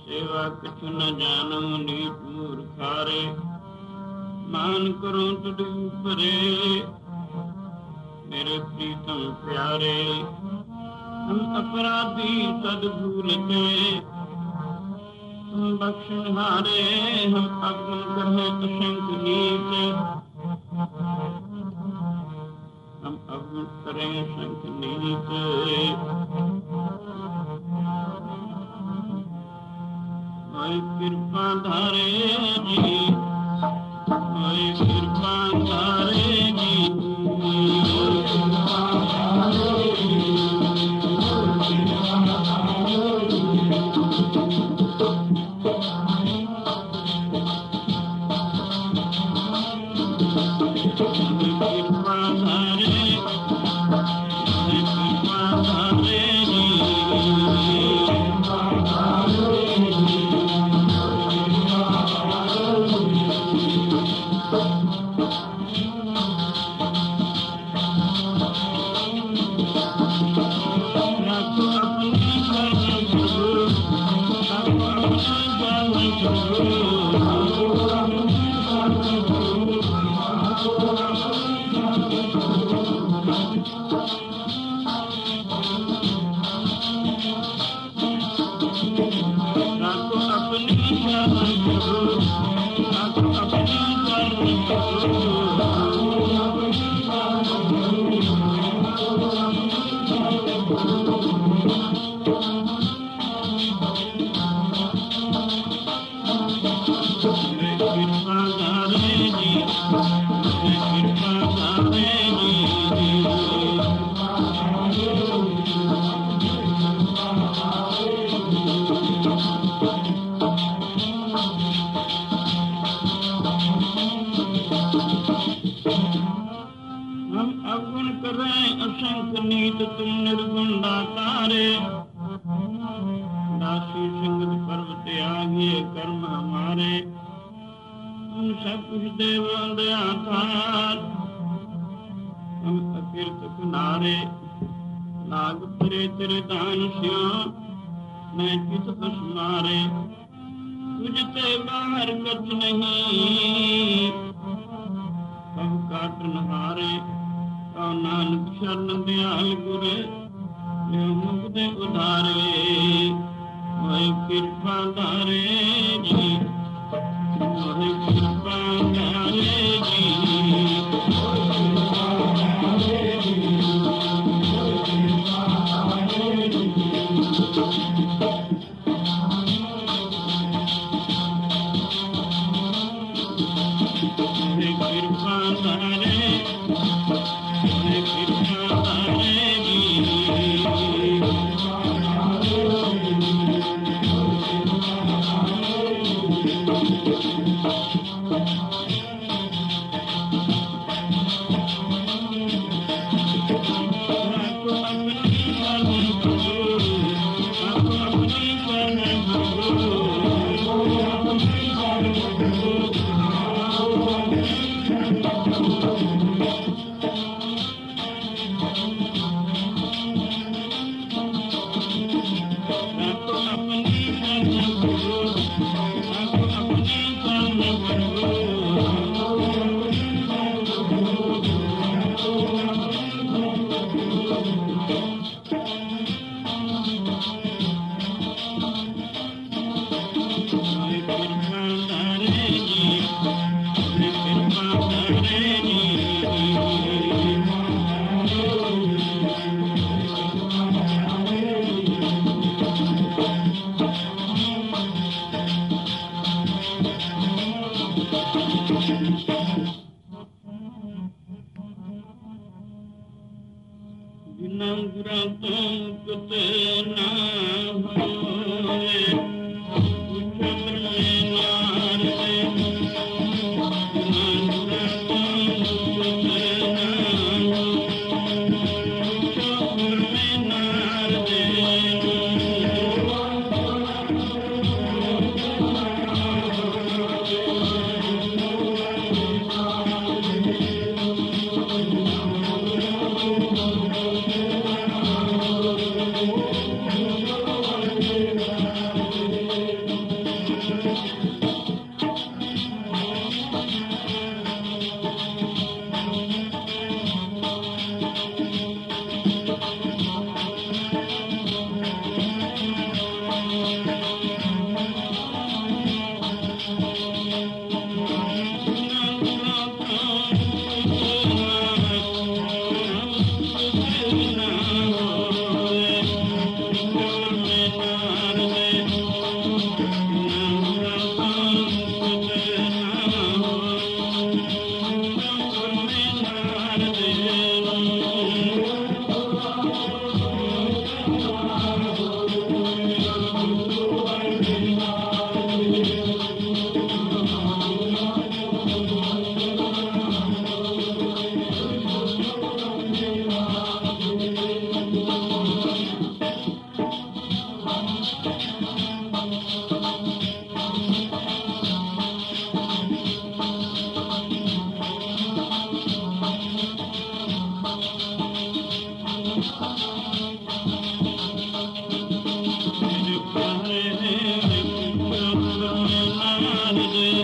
सेवा कछु न जानो नीच मूर्खारे, मान करो तुझ ऊपरे मेरे प्रीतम प्यारे। हम अपराधी सद भूलते, हम बख्शनहारे, हम अवगुण करें असंख नीच, हम अवगुण करें असंख नीच। ओए कृपा धारे जी, ओए कृपा धारे जी, ओए कृपा धारे जी, तुम निर्गुण दातारे। दासी सिंगल पर्व त्यागी कर्म हमारे, तुम सब कुछ देव दया थार। हम अकीर्त किनारे लाग फिरे तेरे दान स्यो, मैं चित बस मारे। तुझते बाहर कछ नहीं, कब काट नहारे। नानक शरण दयाल गुर, ले मुक्ति उधारे। ओए कृपा धारे जी, ओए कृपा धारे जी, ओए कृपा धारे जी, ओए कृपा धारे जी। कृपा धारे,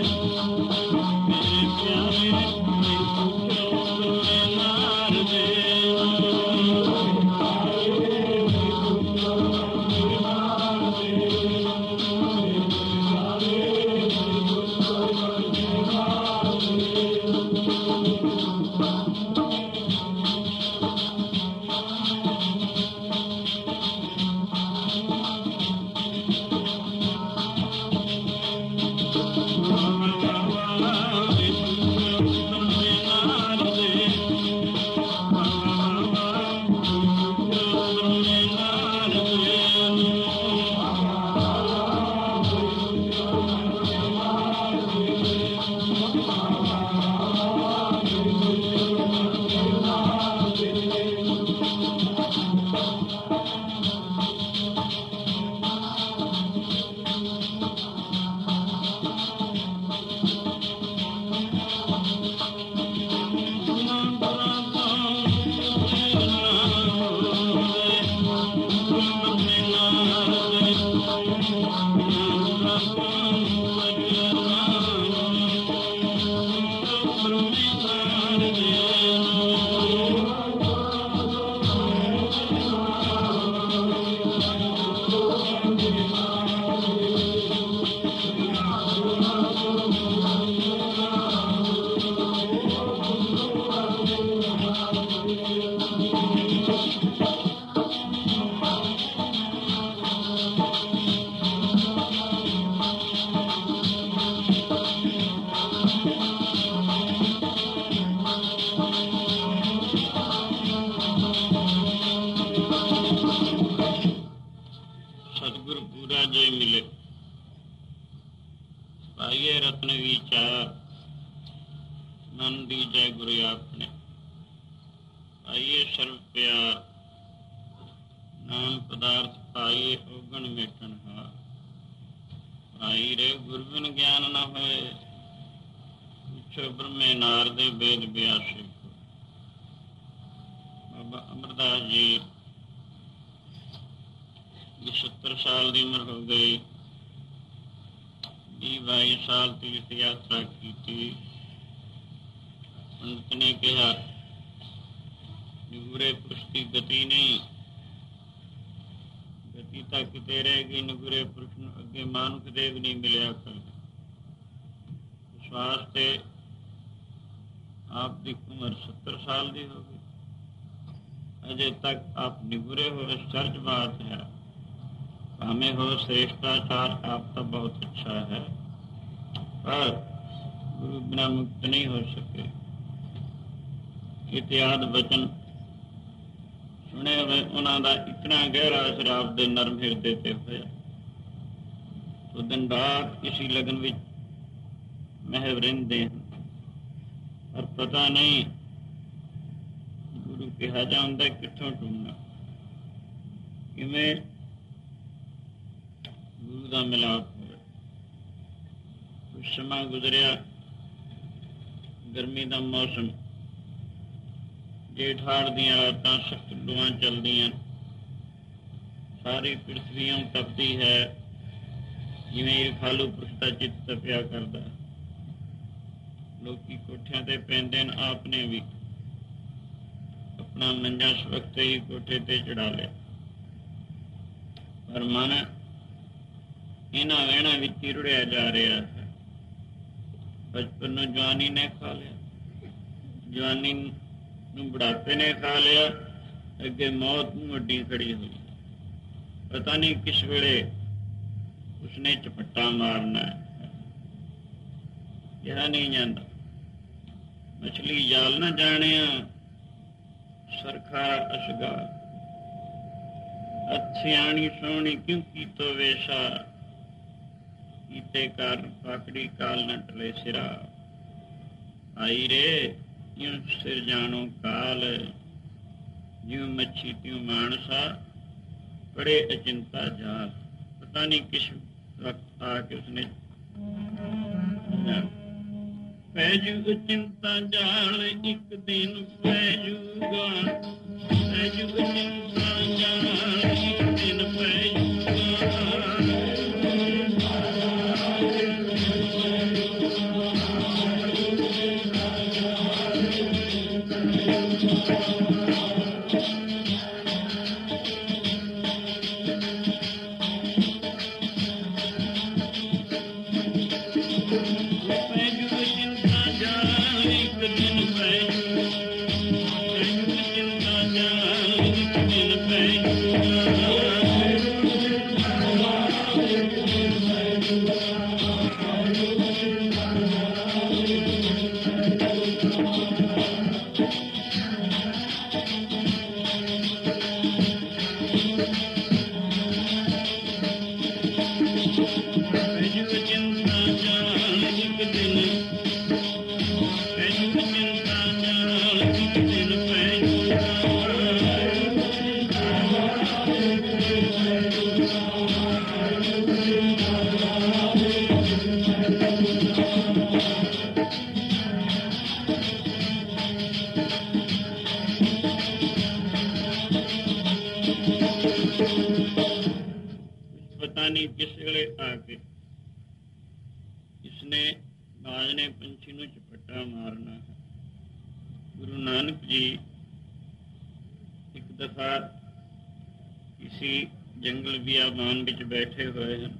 श्रेष्ठाचार आपका बहुत अच्छा है, पर गुरु बिना मुक्त नहीं हो सके। इत्यादि वचन सुने हुए उन्हों का इतना गहरा असर आपके नरम हिरदे ते होया। तो दिन रात इसी लगन विच महव रहिंदे हैं, पर पता नहीं गुरु कहा जाता कित्थों ढूंढना, किवें गुरु का मिलाप हो। कुछ समा गुजरिया, गर्मी का मौसम, जेठाड़ दियां रातां सख्त लूआं चलदियां, सारी पृथ्वी तपती है, जिवें ईरखालू पुरुष का चित्त तपिया करदा। लोकी कोठियां ते पैंदे न, आपने भी अपना मंजा सवखते ही कोठे ते चढ़ा लिया, पर मन इन्हां वहणां विच ही रुड़िया जा रहा है। बचपन नूं जवानी ने खा लिया, जवानी नूं बुढ़ापे ने खा लिया, अगे मौत नूं अड्डी खड़ी हुई। पता नहीं किस वेले उसने झपट्टा मारना है, कहा नहीं जाता। मछली जाल न जानिया, सरखा असगा, सियाणी सोहनी क्यों कीतो वेशा, कीते कारण पाकड़ी काल न टले सिरा। आई रे यूं सिर जानो काल, यूं मच्छी त्यों मानसा, पड़े अचिंता जाल। पता नहीं किस वक्त आके उसने पैजू चिंता जाल, एक दिन पैजूगा, पैजू चिंता जाल, एक दिन पैजूगा। ਕਿਸ ਵੇਲੇ ਆ ਕੇ ਇਸਨੇ ਬਾਜ ਨੇ ਪੰਛੀ ਨੂੰ ਝਪੱਟਾ ਮਾਰਨਾ ਹੈ। ਗੁਰੂ ਨਾਨਕ ਜੀ ਇੱਕ ਦਫਾ ਕਿਸੇ ਜੰਗਲ ਬਿਆਬਾਨ ਵਿੱਚ ਬੈਠੇ ਹੋਏ ਹਨ।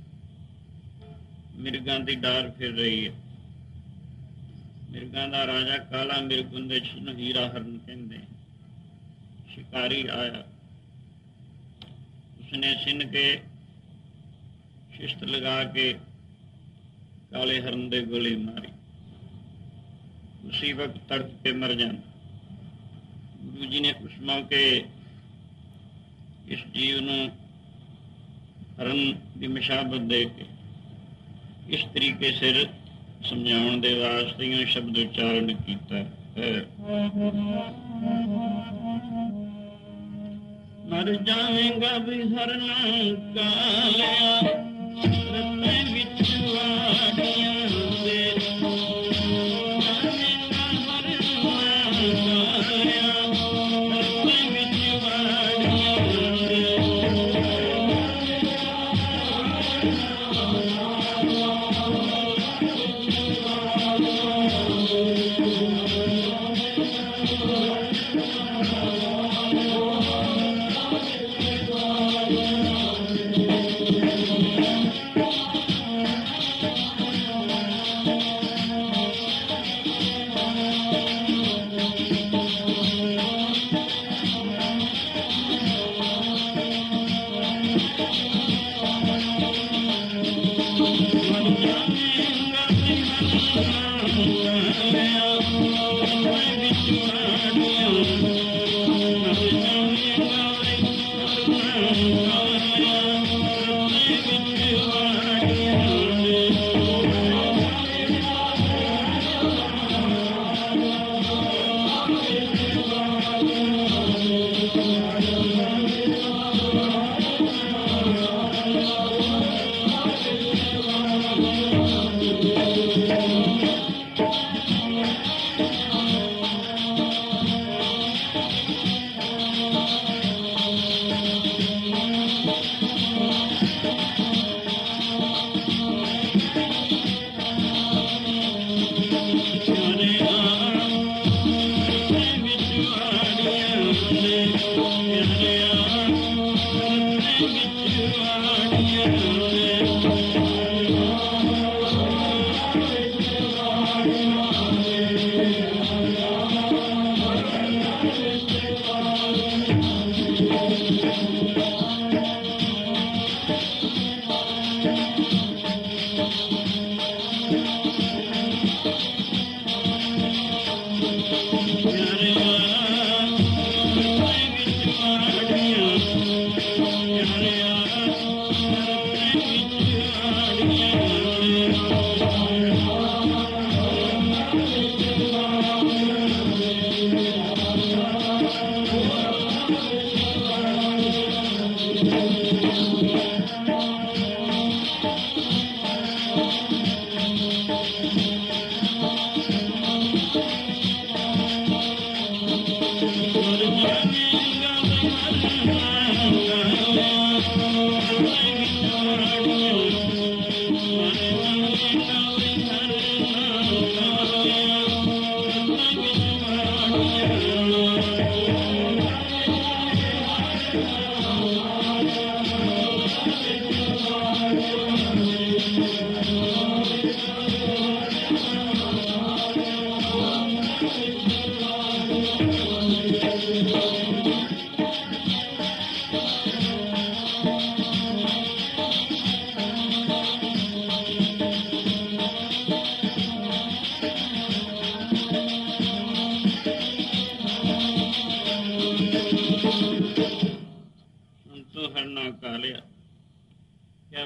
ਮਿਰਗਾਂ ਦੀ ਡਾਰ ਫਿਰ ਰਹੀ ਹੈ। ਮਿਰਗਾਂ ਦਾ ਰਾਜਾ ਕਾਲਾ ਮਿਰਗ ਹੁੰਦੇ ਜਿਸਨੂੰ ਹੀਰਾ ਹਰਨ ਕਹਿੰਦੇ। ਸ਼ਿਕਾਰੀ ਆਇਆ, ਉਸਨੇ ਛਿਨ ਕੇ ਸ਼ਿਸ਼ਤ ਲਗਾ ਕੇ ਕਾਲੇ ਹਰਨ ਦੇ ਗੋਲੀ ਮਾਰੀ। ਉਸੀ ਵਕਤ ਤੜਕ ਕੇ ਮਰ ਜਾਂਦਾ। ਗੁਰੂ ਜੀ ਨੇ ਉਸ ਮੌਕੇ ਇਸ ਜੀਵ ਨੂੰ ਹਰਨ ਦੀ ਮੁਸ਼ਾਬਤ ਦੇ ਕੇ ਇਸ ਤਰੀਕੇ ਸਿਰ ਸਮਝਾਉਣ ਦੇ ਵਾਸਤੇ ਇਹ ਸ਼ਬਦ ਉਚਾਰਨ ਕੀਤਾ ਹੈ। ਮਰ ਜਾਵੇਂਗਾ ਵੀ ਹਰਨਾ ਕਾਲਿਆ, ਰਤੇ ਵਿੱਚ ਵਾੜੀਆਂ ਦੇ ਜਾਵੇਂਗਾ ਹਰਨਾ ਕਾਲਿਆ, ਰਤੇ ਵਿੱਚ ਵਾੜੀਆਂ ਦੇ।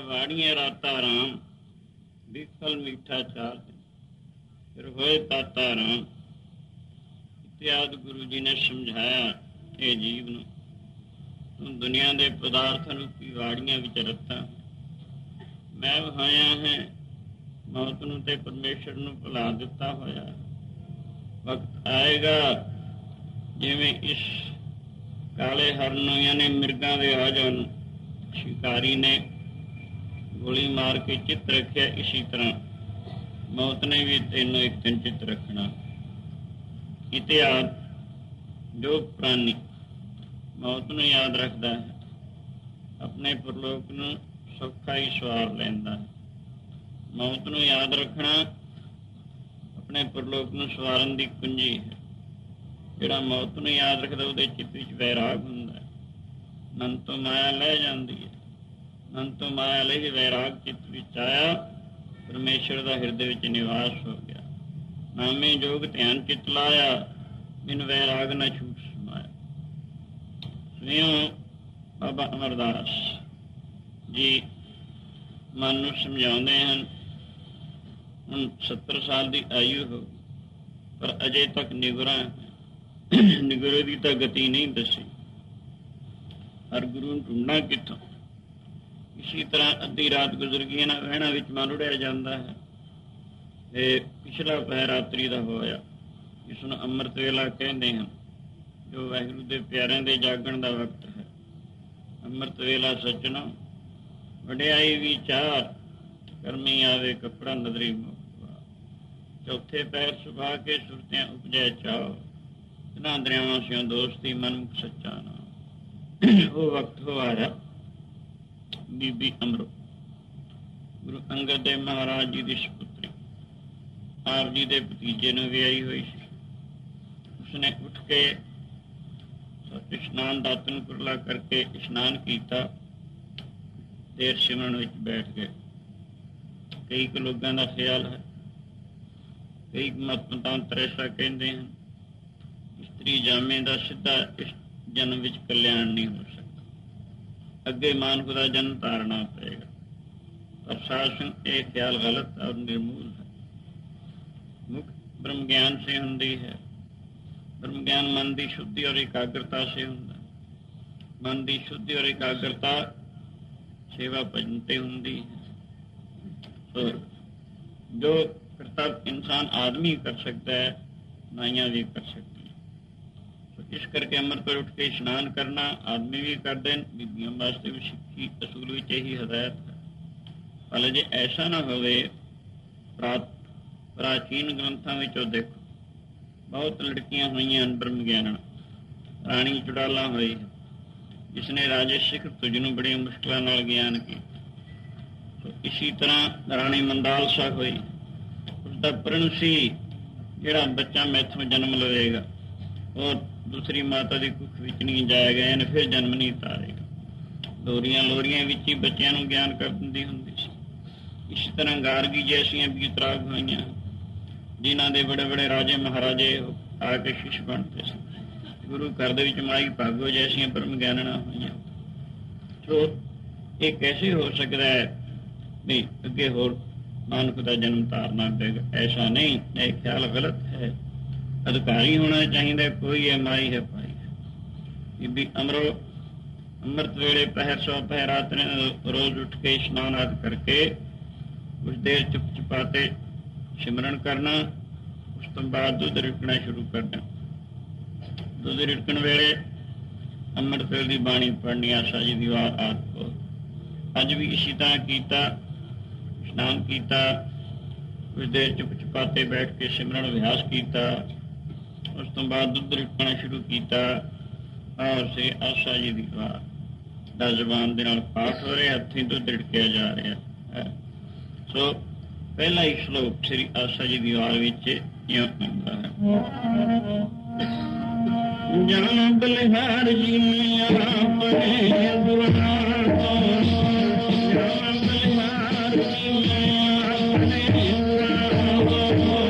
ਵਾੜੀਆਂ ਰਾਤਾ ਰਾਮ, ਵਿਖਲ ਮੀਠਾ ਚਾਰ ਦਿਨ, ਫਿਰ ਹੋਏ ਤਾਤਾ ਰਾਮ। ਇਤਿਆਦ ਗੁਰੂ ਜੀ ਨੇ ਸਮਝਾਇਆ, ਇਹ ਜੀਵ ਨੂੰ ਤੂੰ ਦੁਨੀਆ ਦੇ ਪਦਾਰਥ ਰੂਪੀ ਵਾੜੀਆਂ ਵਿੱਚ ਰੱਤਾ ਮੈਂ ਵਹਾਇਆ ਹੈ, ਮੌਤ ਨੂੰ ਤੇ ਪਰਮੇਸ਼ਰ ਨੂੰ ਭੁਲਾ ਦਿੱਤਾ ਹੋਇਆ। ਵਕਤ ਆਏਗਾ ਜਿਵੇਂ ਇਸ ਕਾਲੇ ਹਰਨ ਨੂੰ ਯਾਨੀ ਮਿਰਗਾਂ ਦੇ ਆਜਾ ਨੂੰ ਸ਼ਿਕਾਰੀ ਨੇ ਗੋਲੀ ਮਾਰ ਕੇ ਚਿੱਤ ਰੱਖਿਆ, ਇਸੀ ਤਰ੍ਹਾਂ ਮੌਤ ਨੇ ਵੀ ਤੈਨੂੰ ਇੱਕ ਦਿਨ ਚਿੱਤ ਰੱਖਣਾ। ਇਤਿਆਦ ਜੋ ਪ੍ਰਾਣੀ ਮੌਤ ਨੂੰ ਯਾਦ ਰੱਖਦਾ ਹੈ, ਆਪਣੇ ਪਰਲੋਕ ਨੂੰ ਸੌਖਾ ਹੀ ਸਵਾਰ ਲੈਂਦਾ ਹੈ। ਮੌਤ ਨੂੰ ਯਾਦ ਰੱਖਣਾ ਆਪਣੇ ਪਰਲੋਕ ਨੂੰ ਸਵਾਰਨ ਦੀ ਕੁੰਜੀ ਹੈ। ਜਿਹੜਾ ਮੌਤ ਨੂੰ ਯਾਦ ਰੱਖਦਾ ਉਹਦੇ ਚਿੱਤ ਵਿੱਚ ਵੈਰਾਗ ਹੁੰਦਾ ਹੈ। ਮਨ ਤੋਂ ਮਾਇਆ ਲੈ ਜਾਂਦੀ ਹੈ, ਮਨ ਤੋਂ ਮਾਇਆ ਲਈ ਵੈਰਾਗ ਚਿੱਤ ਵਿੱਚ ਆਇਆ, ਪਰਮੇਸ਼ਰ ਦਾ ਹਿਰਦੇ ਵਿੱਚ ਨਿਵਾਸ ਹੋ ਗਿਆ। ਨਾਮੇ ਜੋਗ ਧਿਆਨ ਚਿੱਤ ਲਾਇਆ, ਬਿਨ ਵੈਰਾਗ ਨਾ ਛੂਟ ਸਮਾਇਆ। ਸੁਣਿਓ ਬਾਬਾ ਅਮਰਦਾਸ ਜੀ ਮਨ ਨੂੰ ਸਮਝਾਉਂਦੇ ਹਨ। ਹੁਣ 70 ਸਾਲ ਦੀ ਆਯੂ ਹੋ ਗਈ, ਪਰ ਅਜੇ ਤੱਕ ਨਿਗੁਰੇ ਦੀ ਤਾਂ ਗਤੀ ਨਹੀਂ ਦੱਸੀ। ਹਰ ਗੁਰੂ ਨੂੰ ਢੂੰਢਣਾ ਕਿੱਥੋਂ? ਇਸੀ ਤਰ੍ਹਾਂ ਅੱਧੀ ਰਾਤ ਗੁਜ਼ਰ ਗਈ, ਇਹਨਾਂ ਵਹਿਣਾਂ ਵਿੱਚ ਮਨ ਉੜਿਆ ਜਾਂਦਾ ਹੈ। ਇਹ ਪਿਛਲਾ ਪਹਿਰ ਰਾਤਰੀ ਦਾ ਹੋਇਆ, ਇਸ ਨੂੰ ਅੰਮ੍ਰਿਤ ਵੇਲਾ ਕਹਿੰਦੇ ਹਨ, ਜੋ ਵਾਹਿਗੁਰੂ ਦੇ ਪਿਆਰਿਆਂ ਦੇ ਜਾਗਣ ਦਾ ਵਕਤ ਹੈ। ਅੰਮ੍ਰਿਤ ਵੇਲਾ ਸੱਜਣਾ ਵਡਿਆਈ ਵਿਚਾਰ, ਕਰਮੀ ਆਵੇ ਕੱਪੜਾ ਨਦਰੀ ਮੁਕਵਾ। ਚੌਥੇ ਪੈਰ ਸੁਭਾ ਕੇ ਸੁਰਤਿਆਂ ਉਪਜੈ ਚਾਓ, ਤਿਨਾਂ ਦਰਿਆਵਾਂ ਸਿਓ ਦੋਸਤੀ ਮਨਮੁਖ ਸੱਚਾ ਨਾਮ। ਉਹ ਵਕਤ ਹੋ ਆਇਆ। ਬੀਬੀ ਅਮਰੋ ਗੁਰੂ ਅੰਗਦ ਦੇਵ ਮਹਾਰਾਜ ਜੀ ਦੀ ਸਪੁੱਤਰੀ, ਆਪ ਜੀ ਦੇ ਭਤੀਜੇ ਨੂੰ ਵਿਆਹੀ ਹੋਈ ਸੀ। ਉਸਨੇ ਉੱਠ ਕੇ ਇਸ਼ਨਾਨ ਦਾਤਨ ਕੁਰਲਾ ਕਰਕੇ ਇਸ਼ਨਾਨ ਕੀਤਾ, ਦੇਰ ਸਿਮਰਨ ਵਿੱਚ ਬੈਠ ਗਏ। ਕਈ ਕੁ ਲੋਕਾਂ ਦਾ ਖਿਆਲ ਹੈ, ਕਈ ਮਤਾਂਤਰ ਐਸਾ ਕਹਿੰਦੇ ਹਨ, ਇਸਤਰੀ ਜਾਮੇ ਦਾ ਸਿੱਧਾ ਇਸ ਜਨਮ ਵਿੱਚ ਕਲਿਆਣ ਨਹੀਂ ਹੋ ਸਕਦਾ, ਅੱਗੇ ਮਾਨਵ ਦਾ ਜਨਮ ਧਾਰਨਾ ਪਏਗਾ। ਪਰ ਸਾਸਨ ਇਹ ਖਿਆਲ ਗਲਤ ਔਰ ਨਿਰਮੂਲ ਹੈ। ਮੁੱਖ ਬ੍ਰਹਮ ਗਿਆਨ ਸੇ ਹੁੰਦੀ ਹੈ। ਬ੍ਰਹਮ ਗਿਆਨ ਮਨ ਦੀ ਸ਼ੁੱਧੀ ਔਰ ਇਕਾਗਰਤਾ ਸੇ ਹੁੰਦਾ। ਮਨ ਦੀ ਸ਼ੁੱਧੀ ਔਰ ਇਕਾਗਰਤਾ ਸੇਵਾ ਭਜਨ ਤੇ ਹੁੰਦੀ ਹੈ। ਜੋ ਕਰਤੱਵ ਇਨਸਾਨ ਆਦਮੀ ਕਰ ਸਕਦਾ ਹੈ, ਨਾਈਆਂ ਵੀ ਕਰ ਸਕਦੀ ਹੈ। ਇਸ ਕਰਕੇ ਅੰਮ੍ਰਿਤ ਵੇਲੇ ਉੱਠ ਕੇ ਇਸ਼ਨਾਨ ਕਰਨਾ ਆਦਮੀ ਵੀ ਕਰਦੇ ਨੇ, ਬੀਬੀਆਂ ਵਾਸਤੇ ਵੀ ਸਿੱਖੀ ਅਸੂਲ ਵਿੱਚ ਇਹੀ ਹਦਾਇਤ ਹੈ। ਪਰ ਜੇ ਐਸਾ ਨਾ ਹੋਵੇ, ਪ੍ਰਾਚੀਨ ਗ੍ਰੰਥਾਂ ਵਿੱਚੋਂ ਦੇਖੋ ਬਹੁਤ ਲੜਕੀਆਂ ਹੋਈਆਂ ਹਨ ਬ੍ਰਹਮ ਗਿਆਨ। ਰਾਣੀ ਚੁੜਾਲਾ ਹੋਈ ਹੈ, ਜਿਸਨੇ ਰਾਜੇ ਸਿੱਖ ਤੁਜ ਨੂੰ ਬੜੀਆਂ ਮੁਸ਼ਕਿਲਾਂ ਨਾਲ ਗਿਆਨ ਕੀਤਾ। ਇਸੀ ਤਰ੍ਹਾਂ ਰਾਣੀ ਮੰਦਾਲਸਾ ਹੋਈ, ਉਸਦਾ ਪ੍ਰਣ ਸੀ ਜਿਹੜਾ ਬੱਚਾ ਮੈਥੋਂ ਜਨਮ ਲਵੇਗਾ ਉਹ ਦੂਸਰੀ ਮਾਤਾ ਦੀ ਕੁੱਖ ਵਿੱਚ ਨਹੀਂ ਜਾਏਗਾ, ਇਹਨੇ ਫਿਰ ਜਨਮ ਨਹੀਂ ਤਾਰੇਗਾ। ਲੋਰੀਆਂ ਵਿੱਚ ਹੀ ਬੱਚਿਆਂ ਨੂੰ ਗਿਆਨ ਕਰ ਦਿੰਦੀ ਹੁੰਦੀ ਸੀ। ਇਸੇ ਤਰ੍ਹਾਂ ਗਾਰਗੀ ਜੈਸੀਆਂ ਬੀਤਰਾਗ ਹੋਈਆਂ, ਜਿਨ੍ਹਾਂ ਦੇ ਬੜੇ ਬੜੇ ਰਾਜੇ ਮਹਾਰਾਜੇ ਆ ਕੇ ਸ਼ਿਸ਼ ਬਣਦੇ ਸੀ। ਗੁਰੂ ਘਰ ਦੇ ਵਿੱਚ ਮਾਈ ਭਾਗੋ ਜੈਸੀਆਂ ਬ੍ਰਹਮ ਗਿਆਨਣਾ ਹੋਈਆਂ। ਸੋ ਇਹ ਕੈਸੇ ਹੋ ਸਕਦਾ ਹੈ ਵੀ ਅੱਗੇ ਹੋਰ ਮਾਨਵ ਦਾ ਜਨਮ ਧਾਰਨਾ ਪਏਗਾ? ਐਸਾ ਨਹੀਂ, ਇਹ ਖਿਆਲ ਗਲਤ ਹੈ। ਅਧਿਕਾਰੀ ਹੋਣਾ ਚਾਹੀਦਾ, ਕੋਈ ਹੈ ਮਾਈ ਹੈ ਭਾਈ ਹੈ। ਬੀਬੀ ਅਮਰੋ ਅੰਮ੍ਰਿਤ ਵੇਲੇ ਪਹਿਰ ਸੌ ਪਹਿਰਾਤ ਨੇ ਰੋਜ਼ ਉੱਠ ਕੇ ਇਸ਼ਨਾਨ ਆਦਿ ਕਰਕੇ ਕੁਛ ਦੇਰ ਚੁੱਪ ਚੁਪਾਤੇ ਸਿਮਰਨ ਕਰਨਾ, ਉਸ ਤੋਂ ਬਾਅਦ ਦੁੱਧ ਰਿੜਕਣਾ ਸ਼ੁਰੂ ਕਰਨਾ। ਦੁੱਧ ਰਿੜਕਣ ਵੇਲੇ ਅੰਮ੍ਰਿਤ ਵੇਲੇ ਦੀ ਬਾਣੀ ਪੜ੍ਹਨੀ, ਆਸਾ ਜੀ ਦੀ ਵਾਰ ਆਦਿ। ਅੱਜ ਵੀ ਇਸੀ ਤਰ੍ਹਾਂ ਕੀਤਾ, ਇਸ਼ਨਾਨ ਕੀਤਾ, ਕੁਝ ਦੇਰ ਚੁੱਪ ਚੁਪਾਤੇ ਬੈਠ ਕੇ ਸਿਮਰਨ ਅਭਿਆਸ ਕੀਤਾ। ਉਸ ਤੋਂ ਬਾਅਦ ਦੁੱਧ ਰਿੜਕਣਾ ਸ਼ੁਰੂ ਕੀਤਾ ਔਰ ਸ੍ਰੀ ਆਸਾ ਜੀ ਦੀ ਵਾਰ ਦਾ ਜ਼ੁਬਾਨ ਦੇ ਨਾਲ ਪਾਠ ਹੋ ਰਿਹਾ, ਹੱਥੀਂ ਦੁੱਧ ਰਿੜਕਿਆ ਜਾ ਰਿਹਾ ਹੈ। ਸੋ ਪਹਿਲਾ ਹੀ ਸ਼ਲੋਕ ਸ੍ਰੀ ਆਸਾ ਜੀ ਦੀ ਵਾਰ ਵਿੱਚ ਇਉਂ ਹੁੰਦਾ ਹੈ। ਜਨ ਬਲਿਹਾਰ ਜੀ ਨੇ ਆਪਣੇ ਗੁਰਨਾਮ ਤੋਂ, ਜਨ ਬਲਿਹਾਰ ਜੀ ਨੇ ਆਪਣੇ ਗੁਰਨਾਮ ਤੋਂ,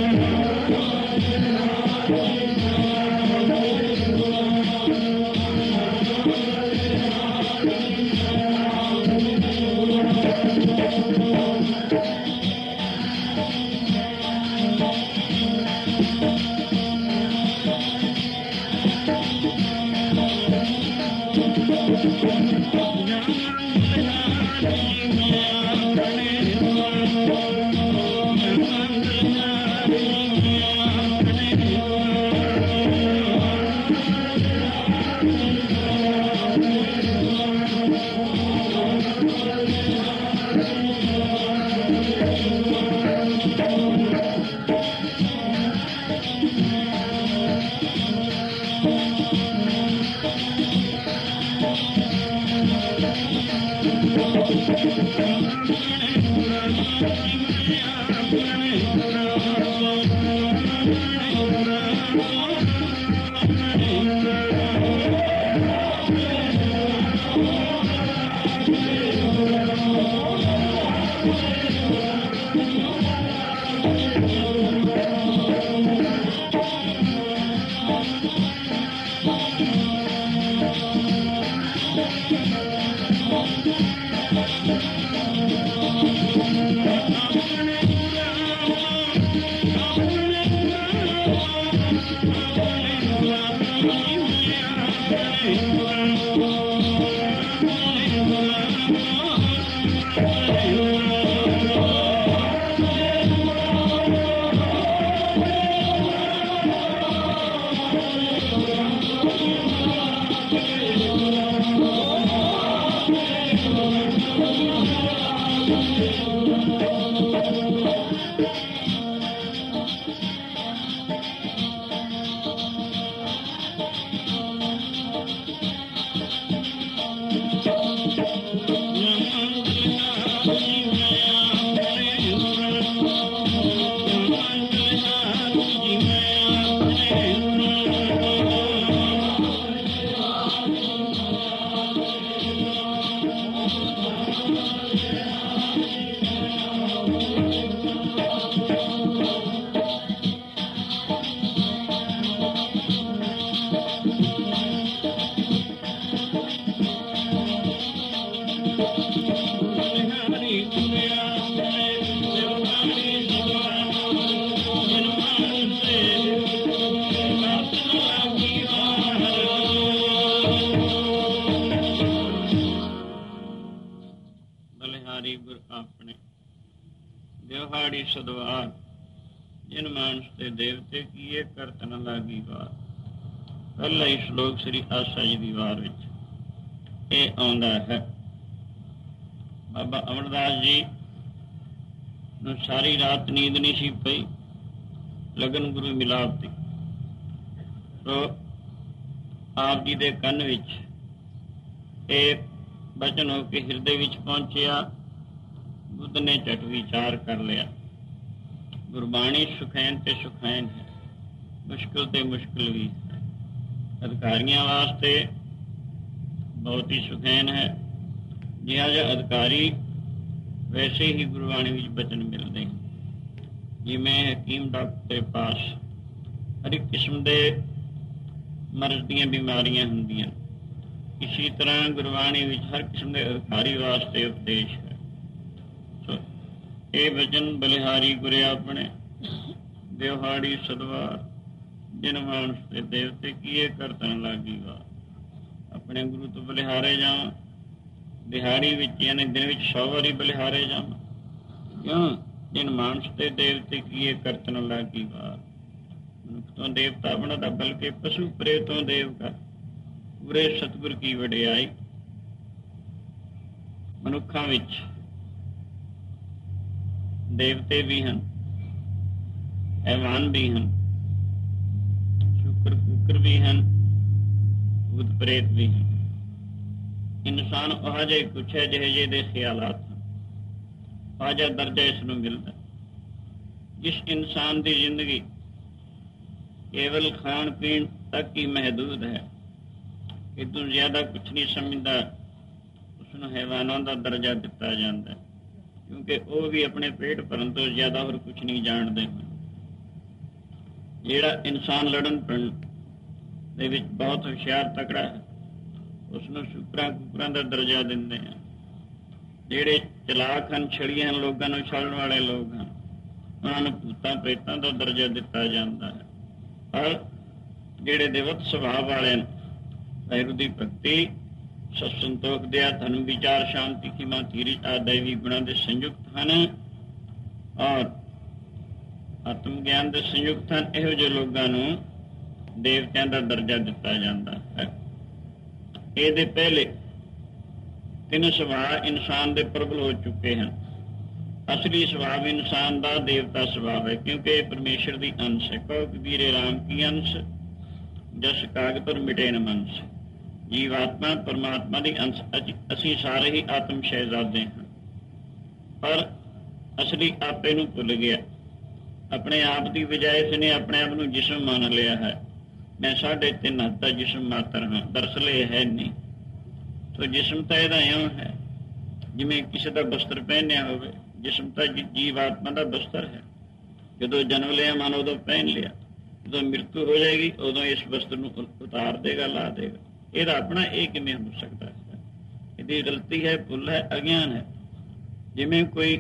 ਦਿਹਾੜੀ ਸਦਵਾਰ ਜਿਨ ਮਾਨਸ ਤੇ ਦੇਵਤੇ ਕੀਏ ਕਰਤ ਨ ਲਾਗੀ ਵਾਰ। ਪਹਿਲਾ ਹੀ ਸ਼ਲੋਕ ਸ੍ਰੀ ਆਸਾ ਜੀ ਦੀ ਵਾਰ ਵਿੱਚ ਇਹ ਆਉਂਦਾ ਹੈ। ਬਾਬਾ ਅਮਰਦਾਸ ਜੀ ਨੂੰ ਸਾਰੀ ਰਾਤ ਨੀਂਦ ਨਹੀਂ ਸੀ ਪਈ, ਲਗਨ ਗੁਰੂ ਮਿਲਾਪ ਦੀ। ਸੋ ਆਪ ਜੀ ਦੇ ਕੰਨ ਵਿੱਚ ਇਹ ਬਚਨ ਹੋ ਕੇ ਹਿਰਦੇ ਵਿੱਚ ਪਹੁੰਚਿਆ। ਬੁੱਧ ਨੇ ਝਟ ਵਿਚਾਰ ਕਰ ਲਿਆ, ਗੁਰਬਾਣੀ ਸੁਖੈਨ ਤੇ ਸੁਖੈਨ ਹੈ, ਮੁਸ਼ਕਿਲ ਤੇ ਮੁਸ਼ਕਿਲ ਵੀ ਹੈ। ਅਧਿਕਾਰੀਆਂ ਵਾਸਤੇ ਬਹੁਤ ਹੀ ਸੁਖੈਨ ਹੈ। ਜਿਹਾ ਜਿਹਾ ਅਧਿਕਾਰੀ ਵੈਸੇ ਹੀ ਗੁਰਬਾਣੀ ਵਿੱਚ ਬਚਨ ਮਿਲਦੇ ਹਨ। ਜਿਵੇਂ ਹਕੀਮ ਡਾਕਟਰ ਦੇ ਪਾਸ ਹਰ ਇੱਕ ਕਿਸਮ ਦੇ ਮਰਜ਼ ਦੀਆਂ ਬਿਮਾਰੀਆਂ ਹੁੰਦੀਆਂ, ਇਸੀ ਤਰ੍ਹਾਂ ਗੁਰਬਾਣੀ ਵਿੱਚ ਹਰ ਕਿਸਮ ਦੇ ਅਧਿਕਾਰੀ ਵਾਸਤੇ ਉਪਦੇਸ਼ ਹੈ। ਸੋ ਇਹ ਬਚਨ ਬਲਿਹਾਰੀ ਗੁਰੇ ਆਪਣੇ ਦਿਹਾੜੀ ਸਦਵਾਰ ਜਿਨ ਮਾਨਸ ਤੇ ਦੇਵਤੇ ਕੀਏ ਕਰਤਨ ਲਾਗੀ ਵਾਰ। ਆਪਣੇ ਗੁਰੂ ਤੋਂ ਬਲਿਹਾਰੇ ਜਾਵਾਂ, ਦਿਹਾੜੀ ਵਿੱਚ ਯਾਨੀ ਦਿਨ ਵਿੱਚ 100 ਵਾਰੀ ਬਲਿਹਾਰੇ ਜਾਵਾਂ। ਕਿਉਂ? ਜਿਨ ਮਾਨਸ ਤੇ ਦੇਵਤੇ ਕੀਏ ਕਰਤਨ ਲਾਗੀ ਵਾਰ। ਮਨੁੱਖ ਤੋਂ ਦੇਵਤਾ ਬਣਦਾ, ਬਲਕਿ ਪਸ਼ੂ ਪਰੇ ਤੋਂ ਦੇਵ ਕਰ। ਪੂਰੇ ਸਤਿਗੁਰ ਕੀ ਵਡਿਆਈ। ਮਨੁੱਖਾਂ ਵਿੱਚ ਦੇਵਤੇ ਵੀ ਹਨ, ਹੈਵਾਨ ਵੀ ਹਨ, ਸ਼ੁਕਰ ਕੁਕਰ ਵੀ ਹਨ, ਭੂਤ ਪ੍ਰੇਤ ਵੀ ਹਨ। ਇਨਸਾਨ ਉਹ ਜਿਹੇ ਕੁਛ ਹੈ ਜਿਹੇ ਜਿਹੇ ਦੇ ਖਿਆਲਾਤ ਹਨ, ਉਹ ਜਿਹਾ ਦਰਜਾ ਇਸ ਨੂੰ ਮਿਲਦਾ। ਜਿਸ ਇਨਸਾਨ ਦੀ ਜ਼ਿੰਦਗੀ ਕੇਵਲ ਖਾਣ ਪੀਣ ਤੱਕ ਹੀ ਮਹਿਦੂਦ ਹੈ, ਇਹ ਤੋਂ ਜ਼ਿਆਦਾ ਕੁਛ ਨਹੀਂ ਸਮਝਦਾ, ਉਸਨੂੰ ਹੈਵਾਨਾਂ ਦਾ ਦਰਜਾ ਦਿੱਤਾ ਜਾਂਦਾ, ਕਿਉਂਕਿ ਉਹ ਵੀ ਆਪਣੇ ਪੇਟ ਭਰਨ ਤੋਂ ਜ਼ਿਆਦਾ ਹੋਰ ਕੁਛ ਨਹੀਂ ਜਾਣਦੇ ਹਨ। ਜਿਹੜਾ ਇਨਸਾਨ ਲੜਨ ਪੜਨ ਦੇ ਵਿੱਚ ਬਹੁਤ ਹੁਸ਼ਿਆਰ ਤਕੜਾ ਹੈ, ਉਸਨੂੰ ਸ਼ੁਕਰਾਂ ਕੁਕਰਾਂ ਦਾ ਦਰਜਾ ਦਿੰਦੇ ਹਨ। ਜਿਹੜੇ ਚਲਾਕ ਹਨ, ਛੜੀਆਂ ਹਨ, ਲੋਕਾਂ ਨੂੰ ਛੱਡਣ ਵਾਲੇ ਲੋਕ ਹਨ, ਉਹਨਾਂ ਨੂੰ ਭੂਤਾਂ ਪ੍ਰੇਤਾਂ ਦਾ ਦਰਜਾ ਦਿੱਤਾ ਜਾਂਦਾ ਹੈ। ਪਰ ਜਿਹੜੇ ਦੇਵਤ ਸੁਭਾਅ ਵਾਲੇ ਨੇ, ਵਾਹਿਗੁਰੂ ਦੀ ਭਗਤੀ, ਸਤ ਸੰਤੋਖ ਦਇਆ, ਧਰਮ, ਵਿਚਾਰ, ਸ਼ਾਂਤੀ, ਖਿਮਾ, ਧੀਰਜ ਆਦਿ ਦੈਵੀ ਗੁਣਾਂ ਦੇ ਸੰਯੁਕਤ ਹਨ ਔਰ ਆਤਮ ਗਿਆਨ ਦੇ ਸੰਯੁਕਤ ਹਨ। ਇਹੋ ਜਿਹੇ ਲੋਕਾਂ ਨੂੰ ਦੇਵਤਿਆਂ ਦਾ ਦਰਜਾ ਦਿੱਤਾ ਜਾਂਦਾ ਹੈ। ਇਹਦੇ ਪਹਿਲੇ ਤਿੰਨ ਸੁਭਾਅ ਇਨਸਾਨ ਦੇ ਪ੍ਰਬਲ ਹੋ ਚੁੱਕੇ ਹਨ। ਅਸਲੀ ਸੁਭਾਅ ਇਨਸਾਨ ਦਾ ਦੇਵਤਾ ਸੁਭਾਅ ਹੈ, ਕਿਉਂਕਿ ਇਹ ਪਰਮੇਸ਼ਰ ਦੀ ਅੰਸ਼ ਹੈ। ਕਹੋ ਕਬੀਰੇ ਰਾਮ ਕੀ ਅੰਸ਼, ਜਸ ਕਾਗ ਪਰ ਮਿਟੇ ਨ ਮੰਸ। ਜੀਵ ਆਤਮਾ ਪਰਮਾਤਮਾ ਦੀ ਅੰਸ਼, ਅਸੀਂ ਸਾਰੇ ਹੀ ਆਤਮ ਸ਼ਹਿਜ਼ਾਦੇ ਹਾਂ। ਪਰ ਅਸਲੀ ਆਪੇ ਨੂੰ ਭੁੱਲ ਗਿਆ। ਆਪਣੇ ਆਪ ਦੀ ਬਜਾਏ ਇਸਨੇ ਆਪਣੇ ਆਪ ਨੂੰ ਜਿਸਮ ਮੰਨ ਲਿਆ ਹੈ। ਮੈਂ 3.5 ਹੱਥ ਦਾ ਜਿਸਮ ਮਾਤਰ ਹਾਂ, ਦਰਅਸਲ ਇਹ ਹੈ ਨਹੀਂ। ਸੋ ਜਿਸਮ ਤਾਂ ਇਹਦਾ ਇਉਂ ਹੈ ਜਿਵੇਂ ਕਿਸੇ ਦਾ ਬਸਤਰ ਪਹਿਨਿਆ ਹੋਵੇ। ਜਿਸਮ ਤਾਂ ਜੀਵ ਆਤਮਾ ਦਾ ਬਸਤਰ ਹੈ। ਜਦੋਂ ਜਨਮ ਲਿਆ ਮਨ ਉਦੋਂ ਪਹਿਨ ਲਿਆ, ਜਦੋਂ ਮ੍ਰਿਤੂ ਹੋ ਜਾਏਗੀ ਉਦੋਂ ਇਸ ਬਸਤਰ ਨੂੰ ਉਤਾਰ ਦੇਗਾ, ਲਾ ਦੇਗਾ। ਇਹਦਾ ਆਪਣਾ ਇਹ ਕਿਵੇਂ ਹੋ ਸਕਦਾ ਹੈ? ਇਹਦੀ ਗਲਤੀ ਹੈ, ਭੁੱਲ ਹੈ, ਅਗਿਆਨ ਹੈ। ਜਿਵੇਂ ਕੋਈ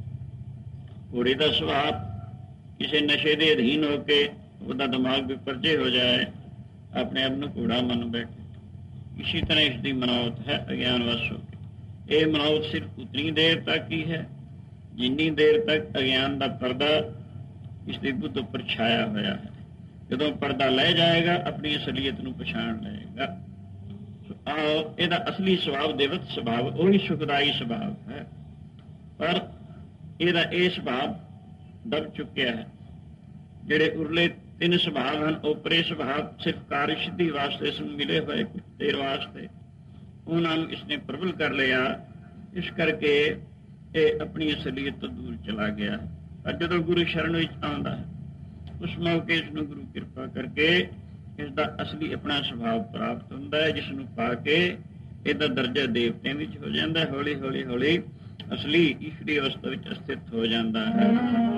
ਘੋੜੇ ਦਾ ਸੁਭਾਅ ਕਿਸੇ ਨਸ਼ੇ ਦੇ ਅਧੀਨ ਹੋ ਕੇ ਉਹਦਾ ਦਿਮਾਗ ਵਿਪਰਜੇ ਹੋ ਜਾਏ, ਆਪਣੇ ਆਪ ਨੂੰ ਘੋੜਾ ਮੰਨ ਬੈਠੇ, ਇਸੀ ਤਰ੍ਹਾਂ ਇਸ ਦੀ ਮਨੌਤ ਹੈ ਅਗਿਆਨ ਵਸ ਹੋ ਕੇ। ਇਹ ਮਨੌਤ ਸਿਰਫ ਉਤਨੀ ਦੇਰ ਤੱਕ ਹੀ ਹੈ ਜਿੰਨੀ ਦੇਰ ਤੱਕ ਅਗਿਆਨ ਦਾ ਪਰਦਾ ਇਸ ਦੀ ਬੁੱਧ ਉੱਪਰ ਛਾਇਆ ਹੋਇਆ ਹੈ। ਜਦੋਂ ਪਰਦਾ ਲੈ ਜਾਏਗਾ ਆਪਣੀ ਅਸਲੀਅਤ ਨੂੰ ਪਛਾਣ ਲਏਗਾ। ਇਹਦਾ ਅਸਲੀ ਸੁਭਾਅ ਦੇਵਤ ਸੁਭਾਅ, ਉਹੀ ਸੁਖਦਾਈ ਸੁਭਾਅ ਹੈ। ਪਰ ਇਹਦਾ ਇਹ ਸੁਭਾਅ ਦਬ ਚੁੱਕਿਆ ਹੈ। ਜਿਹੜੇ ਉਰਲੇ 3 ਸੁਭਾਅ ਹਨ, ਓਪਰੇ ਸੁਭਾਅ ਸਿਰਫ ਕਾਰਜ ਸਿੱਧੀ ਵਾਸਤੇ ਇਸ ਨੂੰ ਮਿਲੇ ਹੋਏ ਕੁਝ ਦੇਰ ਵਾਸਤੇ, ਉਹਨਾਂ ਨੂੰ ਇਸਨੇ ਪ੍ਰਬਲ ਕਰ ਲਿਆ। ਇਸ ਕਰਕੇ ਇਹ ਆਪਣੀ ਅਸਲੀਅਤ ਤੋਂ ਦੂਰ ਚਲਾ ਗਿਆ। ਪਰ ਜਦੋਂ ਗੁਰੂ ਸ਼ਰਨ ਵਿੱਚ ਆਉਂਦਾ ਹੈ, ਉਸ ਮੌਕੇ ਇਸ ਨੂੰ ਗੁਰੂ ਕਿਰਪਾ ਕਰਕੇ ਇਸ ਦਾ ਅਸਲੀ ਆਪਣਾ ਸੁਭਾਅ ਪ੍ਰਾਪਤ ਹੁੰਦਾ ਹੈ, ਜਿਸ ਨੂੰ ਪਾ ਕੇ ਇਹਦਾ ਦਰਜਾ ਦੇਵਤਿਆਂ ਵਿੱਚ ਹੋ ਜਾਂਦਾ ਹੈ। ਹੌਲੀ ਹੌਲੀ ਹੌਲੀ ਅਸਲੀ ਈਸ਼ਵਰੀ ਅਵਸਥਾ ਵਿੱਚ ਸਥਿਤ ਹੋ ਜਾਂਦਾ ਹੈ।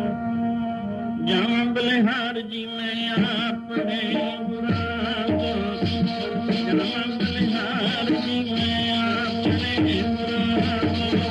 ਜਾਂ ਬਲਿਹਾਰ ਜੀ ਮੈਂ ਆਪਣੇ ਗੁਰਾਂ ਤੋਂ, ਜਾਂ ਬਲਿਹਾਰ ਜੀ ਮੈਂ ਆਪਣੇ ਗੁਰਾਂ ਤੋਂ।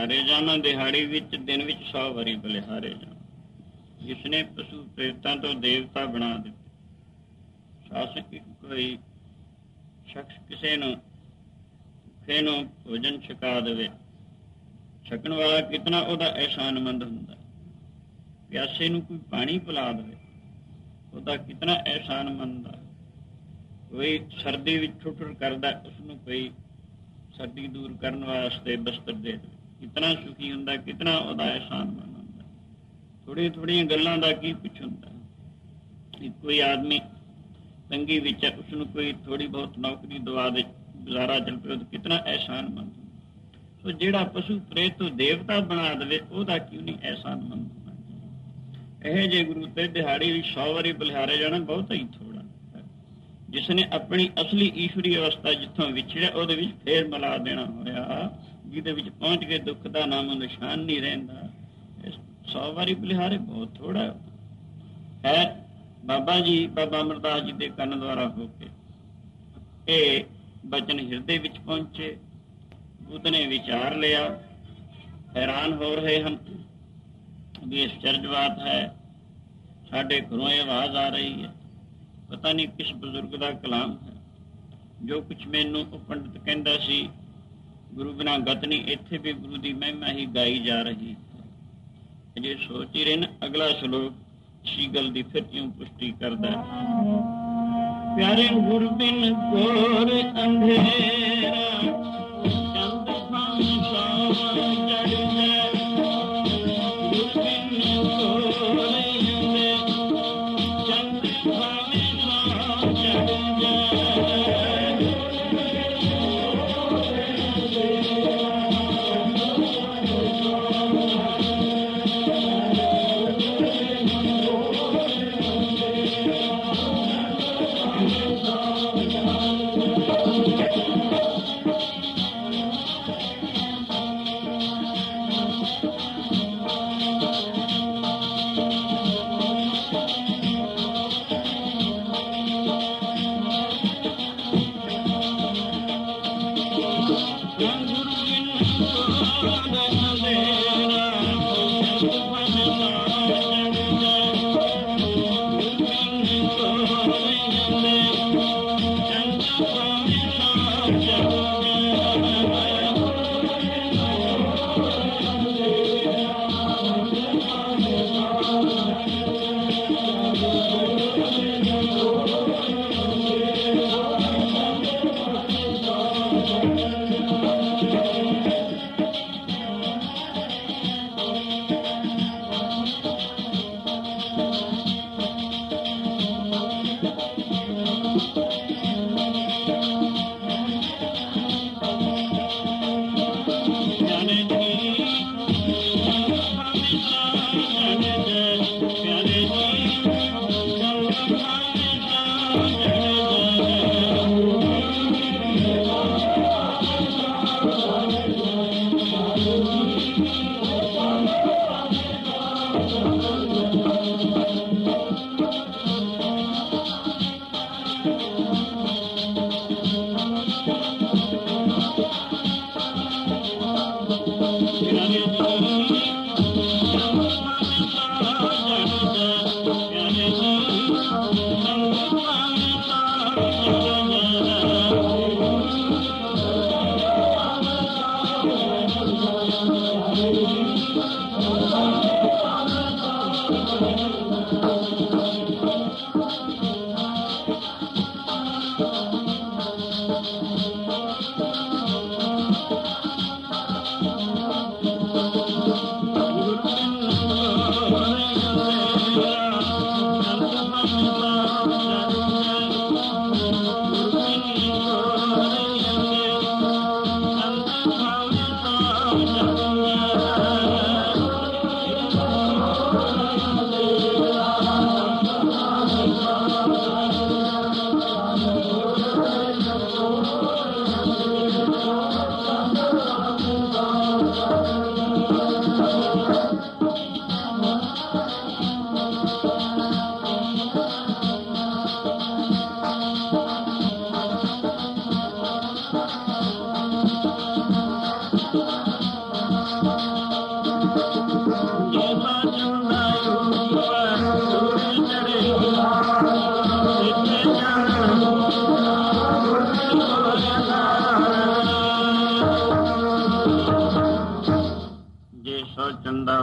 ਬਲਿਹਾਰੇ ਜਾਣਾ, ਦਿਹਾੜੀ ਵਿੱਚ ਦਿਨ ਵਿੱਚ 100 ਵਾਰੀ ਬਲਿਹਾਰੇ ਜਾਣਾ। ਜਿਸਨੇ ਪਸ਼ੂ ਪ੍ਰੇਤਾਂ ਤੋਂ ਦੇਵਤਾ ਬਣਾ ਦਿੱਤੇ। ਸ਼ਾਸਕ ਕੋਈ ਸ਼ਖਸ ਕਿਸੇ ਨੂੰ ਭੁੱਖੇ ਨੂੰ ਭੋਜਨ ਛਕਾ ਦੇਵੇ, ਛਕਣ ਵਾਲਾ ਕਿਤਨਾ ਉਹਦਾ ਅਹਿਸਾਨਮੰਦ ਹੁੰਦਾ। ਪਿਆਸੇ ਨੂੰ ਕੋਈ ਪਾਣੀ ਪਿਲਾ ਦੇਵੇ, ਉਹਦਾ ਕਿਤਨਾ ਅਹਿਸਾਨਮੰਦ ਆ। ਕੋਈ ਸਰਦੀ ਵਿੱਚ ਠੁੱਠਰ ਕਰਦਾ, ਉਸਨੂੰ ਕੋਈ ਸਰਦੀ ਦੂਰ ਕਰਨ ਵਾਸਤੇ ਬਸਤਰ ਦੇ ਦੇਵੇ, ਕਿਤਨਾ ਸੁਖੀ ਹੁੰਦਾ, ਕਿਤਨਾ ਉਹਦਾ ਅਹਿਸਾਨਮੰਦ ਹੁੰਦਾ। ਥੋੜ੍ਹੀਆਂ ਥੋੜ੍ਹੀਆਂ ਗੱਲਾਂ ਦਾ ਕੀ ਕੁਛ ਹੁੰਦਾ। ਕੋਈ ਆਦਮੀ ਤੰਗੀ ਵਿੱਚ ਹੈ, ਉਸਨੂੰ ਕੋਈ ਥੋੜ੍ਹੀ ਬਹੁਤ ਨੌਕਰੀ ਦਵਾ ਦੇ, ਗੁਜ਼ਾਰਾ ਚੱਲ ਪਿਆ, ਉਹ ਕਿਤਨਾ ਅਹਿਸਾਨਮੰਦ ਹੁੰਦਾ। ਸੋ ਜਿਹੜਾ ਪਸ਼ੂ ਪ੍ਰੇਤ ਤੋਂ ਦੇਵਤਾ ਬਣਾ ਦੇਵੇ, ਉਹਦਾ ਕਿਉਂ ਨਹੀਂ ਅਹਿਸਾਨਮੰਦ ਹੋਣਾ। ਇਹ ਜੇ ਗੁਰੂ ਤੇ ਦਿਹਾੜੀ ਵਿੱਚ 100 ਵਾਰੀ ਬਲਿਹਾਰੇ ਜਾਣਾ ਬਹੁਤ ਹੀ ਥੋੜ੍ਹਾ। ਜਿਸ ਨੇ ਆਪਣੀ ਅਸਲੀ ਈਸ਼ਵਰੀ ਅਵਸਥਾ ਜਿੱਥੋਂ ਵਿਛੜਿਆ, ਉਹਦੇ ਵਿੱਚ ਫੇਰ ਮਿਲਾ ਦੇਣਾ ਹੋਇਆ, ਜਿਹਦੇ ਵਿੱਚ ਪਹੁੰਚ ਕੇ ਦੁੱਖ ਦਾ ਨਾਮ ਨਿਸ਼ਾਨ ਨਹੀਂ ਰਹਿੰਦਾ। 100 ਵਾਰੀ ਬਲਿਹਾਰੇ ਬਹੁਤ ਥੋੜ੍ਹਾ ਹੈ। ਬਾਬਾ ਜੀ, ਬਾਬਾ ਅਮਰਦਾਸ ਜੀ ਦੇ ਕੰਨ ਦੁਆਰਾ ਹੋ ਕੇ ਇਹ ਬਚਨ ਹਿਰਦੇ ਵਿੱਚ ਪਹੁੰਚੇ। ਬੁੱਧ ਨੇ ਵਿਚਾਰ ਲਿਆ, ਹੈਰਾਨ ਹੋ ਰਹੇ ਹਨ ਵੀ ਅਚਰਜਵਾਤ ਹੈ। ਸਾਡੇ ਘਰੋਂ ਇਹ ਆਵਾਜ਼ ਆ ਰਹੀ ਹੈ, ਪਤਾ ਨਹੀਂ ਕਿਸ ਬਜ਼ੁਰਗ ਦਾ ਕਲਾਮ ਹੈ। ਜੋ ਕੁਛ ਮੈਨੂੰ ਉਹ ਪੰਡਿਤ ਕਹਿੰਦਾ ਸੀ, ਗੁਰੂ ਬਿਨਾਂ ਗਤ ਨਹੀਂ, ਇੱਥੇ ਵੀ ਗੁਰੂ ਦੀ ਮਹਿਮਾ ਹੀ ਗਾਈ ਜਾ ਰਹੀ ਹੈ। ਅਜੇ ਸੋਚ ਹੀ ਰਹੇ ਨਾ, ਅਗਲਾ ਸ਼ਲੋਕ ਇਸੀ ਗੱਲ ਦੀ ਫਿਰ ਕਿਉਂ ਪੁਸ਼ਟੀ ਕਰਦਾ ਹੈ। ਪਿਆਰੇ ਗੁਰ ਬਿਨ ਘੋਰ ਅੰਧੇਰਾ, ਚੰਦ ਭਾਵੇਂ ਸਾਵਣ ਚੜ੍ਹ ਜਾਏ। ਗੁਰ ਬਿਨ ਘੋਰ ਅੰਧੇਰਾ, ਚੰਦ ਭਾਵੇਂ ਸਾਵਣ ਚੜ੍ਹ ਜਾਏ।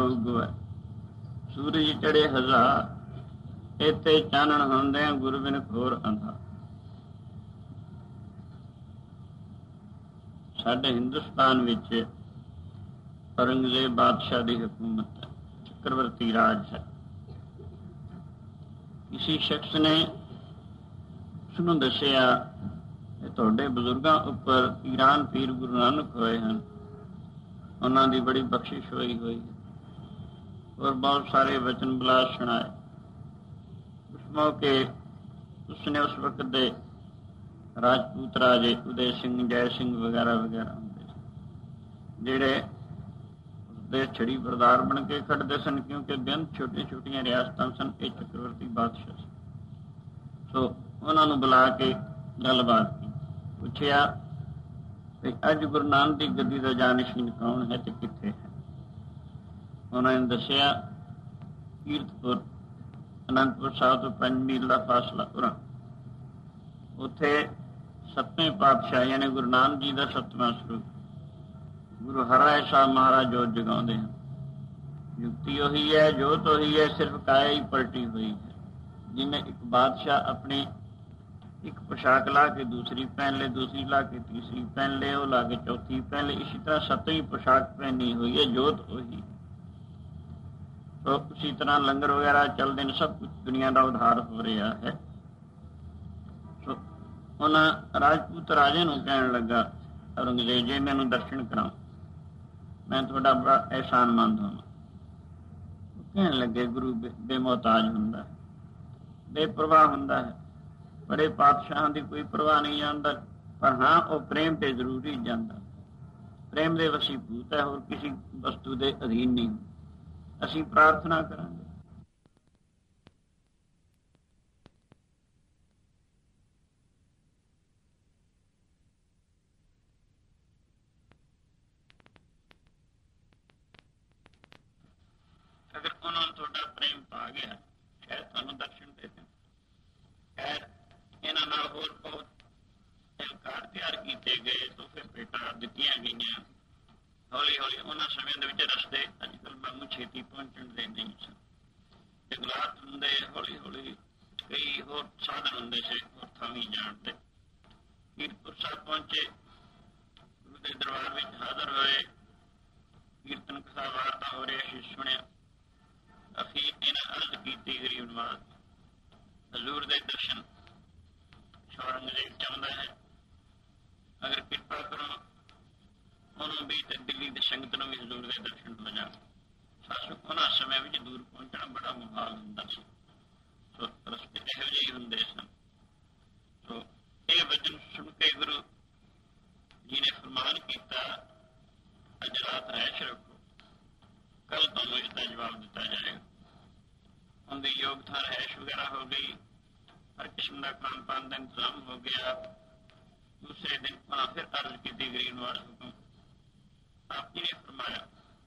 ਉਗਵੈ। ਸੂਰਜ ਚੜੇ ਹਜ਼ਾਰ, ਇੱਥੇ ਚਾਨਣ ਹੁੰਦਿਆਂ ਗੁਰੂ ਬਿਨ ਘੋਰ ਅੰਧਾ। ਸਾਡੇ ਹਿੰਦੁਸਤਾਨ ਵਿੱਚ ਔਰੰਗਜ਼ੇਬ ਬਾਦਸ਼ਾਹ ਦੀ ਹਕੂਮਤ ਹੈ, ਚੱਕਰਵਰਤੀ ਰਾਜ ਹੈ। ਕਿਸੇ ਸ਼ਖਸ ਨੇ ਉਸਨੂੰ ਦੱਸਿਆ ਕਿ ਤੁਹਾਡੇ ਬਜ਼ੁਰਗਾਂ ਉੱਪਰ ਪੀਰਾਨ ਪੀਰ ਗੁਰੂ ਨਾਨਕ ਹੋਏ ਹਨ, ਉਹਨਾਂ ਦੀ ਬੜੀ ਬਖਸ਼ਿਸ਼ ਹੋਈ ਹੈ ਔਰ ਬਹੁਤ ਸਾਰੇ ਵਚਨ ਬਿਲਾਸ ਸੁਣਾਏ। ਉਸ ਮੌਕੇ ਉਸਨੇ ਉਸ ਵਕਤ ਦੇ ਰਾਜਪੂਤ ਰਾਜੇ ਉਦੈ ਸਿੰਘ, ਜੈ ਸਿੰਘ ਵਗੈਰਾ ਵਗੈਰਾ ਹੁੰਦੇ ਸੀ, ਜਿਹੜੇ ਉਸਦੇ ਛੜੀ ਬਰਦਾਰ ਬਣ ਕੇ ਖੜਦੇ ਸਨ, ਕਿਉਂਕਿ ਬੇਅੰਤ ਛੋਟੀਆਂ ਛੋਟੀਆਂ ਰਿਆਸਤਾਂ ਸਨ। ਇਹ ਚੱਕਰਵਰਤੀ ਬਾਦਸ਼ਾਹ ਸੀ। ਸੋ ਉਹਨਾਂ ਨੂੰ ਬੁਲਾ ਕੇ ਗੱਲਬਾਤ ਕੀਤੀ, ਪੁੱਛਿਆ ਵੀ ਅੱਜ ਗੁਰੂ ਨਾਨਕ ਦੀ ਗੱਦੀ ਦਾ ਜਾਨਸ਼ੀਨ ਕੌਣ ਹੈ ਤੇ ਕਿੱਥੇ ਹੈ। ਉਹਨਾਂ ਨੇ ਦੱਸਿਆ ਕੀਰਤਪੁਰ, ਅਨੰਦਪੁਰ ਸਾਹਿਬ ਤੋਂ 5 ਮੀਲ ਦਾ ਫਾਸਲਾ ਉਰਾਂ। ਉੱਥੇ 7ਵੇਂ ਪਾਤਸ਼ਾਹ ਯਾਨੀ ਗੁਰੂ ਨਾਨਕ ਜੀ ਦਾ 7ਵਾਂ ਸਰੂਪ ਗੁਰੂ ਹਰਿਰਾਏ ਸਾਹਿਬ ਮਹਾਰਾਜ ਜੋਤ ਜਗਾਉਂਦੇ ਹਨ। ਯੁਕਤੀ ਉਹੀ ਹੈ, ਜੋਤ ਉਹੀ ਹੈ, ਸਿਰਫ ਕਾਇਆ ਹੀ ਪਲਟੀ ਹੋਈ ਹੈ। ਜਿਵੇਂ ਇੱਕ ਬਾਦਸ਼ਾਹ ਆਪਣੀ ਇੱਕ ਪੋਸ਼ਾਕ ਲਾ ਕੇ ਦੂਸਰੀ ਪਹਿਨ ਲੈ, ਦੂਸਰੀ ਲਾ ਕੇ ਤੀਸਰੀ ਪਹਿਨ ਲੈ, ਉਹ ਲਾ ਕੇ ਚੌਥੀ ਪਹਿਨ ਲੈ, ਇसी तरह 7ਵੀਂ पोशाक पहनी हुई है, जोत वही। तो उसी तरह लंगर वगैरह चलते हैं, सब कुछ दुनिया का उधार हो रहा है। तो उन्हें राजपूत राजे नूं कहण लगा, औरंगजेब जी मैनूं दर्शन कराओ, मैं तुहाडा बड़ा एहसानमंद होवां। कहण लगे गुरु बेमोहताज हुंदा है, बेपरवाह हुंदा है, बड़े पातशाहां दी कोई परवाह नहीं जानदा, पर हाँ वो प्रेम ते जरूर ही जांदा। प्रेम दे वसीभूत है, होर किसी वस्तु दे अधीन नहीं। असीं प्रार्थना करांगे। अगर उन्होंने थोड़ा प्रेम पा गया, शायद तुहानूं दर्शन दे देण। खैर इन्हां नाल होर बहुत एलकार तैयार किए गए, तो फिर भेटां दित्तियां गईयां। हौली हौली उन्हां समयां दे विच रस्ते अजकल वांगू छेती पहुंचण दे नहीं सन, जंगलात हुंदे, हौली हौली कई होर साधन हुंदे से होर थावीं जाण दे। कीरतपुर साहिब पहुंचे, गुरु दे दरबार विच हाज़र होए, कीर्तन कथा वार्ता हो रही सी, सुनिया। अखीर इन्हां अर्ज कीती गरीब नवाज, हजूर दे दर्शन औरंगजेब चाहुंदा है, अगर किरपा करो उन्होंने भी ते दिल्ली की संगत नूं भी हजूर दे दर्शन हो जाण। सासू उन्हां समय विच दूर पहुंचना बड़ा मुहाल हुंदा सी, सो रस्ते इहो ਜਿਹੇ हुंदे सन। तो ये वचन सुन के गुरु जी ने फरमान किया, अज रात रैश रखो, कल तुहानूं इसका जवाब दिता जाएगा। उनकी योग्यता रैश वगैरह हो गई, हर किस्म का खान पान का इंतजाम हो गया। दूसरे दिन उन्हें फिर अर्ज की गरीब नवाज हुक्म। आप जी ने फरमाया,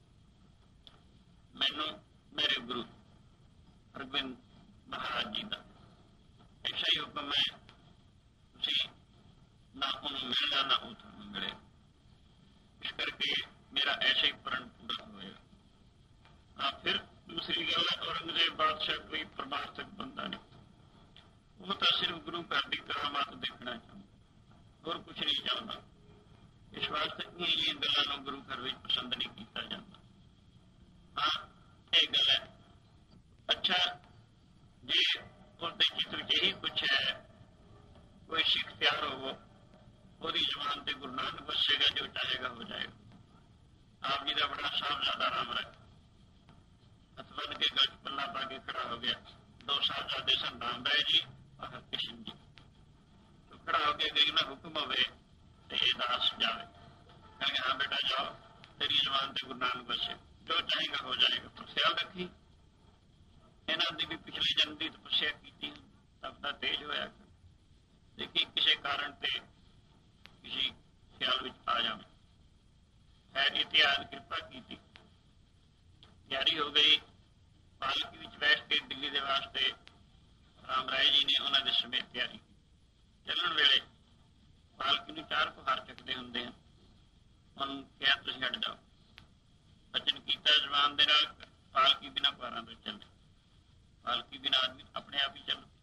मैनू मेरे गुरु हरगोबिंद महाराज जी का ऐसा ही हुक्म है, तुसीं ना उन्होंने मिलना ना वो तुहानूं मिले, इस करके मेरा ऐसा ही प्रण पूरा होएगा। फिर दूसरी गल है, औरंगजेब बादशाह कोई परमार्थक बंदा नहीं, वो तो सिर्फ गुरु घर की करामात देखना चाहता, और कुछ नहीं चाहता। इस वास्ते ये गलों गुरु घर में पसंद नहीं किया जाता। हाँ ये गल है, अच्छा जे उसके चित्र यही कुछ है, कोई सिख तैयार हो वो जबान से गुरु नानक बसेगा, जो चाहेगा हो जाएगा। आप जी का बड़ा साहबजादा राम राय हथ बन के गल पल्ला पा के खड़ा हो गया। दो साहबजादे सन, राम राय जी और हरकिशन जी। तो खड़ा होकर गई ना हुक्म होवे तो ये दास जावे, कहेंगे हाँ बेटा जाओ, तेरी जबान से गुरु नानक बसे, जो चाहेगा हो जाएगा। तो ख्याल रखी, इन्हों की भी पिछले जन्म की तपस्या की, तब का तेज होया, देखी किसी कारण से किसी ख्याल में आ जाए। खैर इतिहास कृपा की, तैयारी हो गई। पालकी में बैठ के दिल्ली के वास्ते राम राय जी ने उन्होंने समेत तैयारी की। चलन वेले पालकी में 4 पहाड़ चकते होंगे हैं, उन्होंने क्या तुम हट जाओ, वचन किया जबान दे नाल ਪਾਲਕੀ ਬਿਨਾਂ ਪਾਰਾਂ ਤੋਂ ਚੱਲੇ। ਪਾਲਕੀ ਬਿਨਾਂ ਆਦਮੀ ਆਪਣੇ ਆਪ ਹੀ ਚੱਲ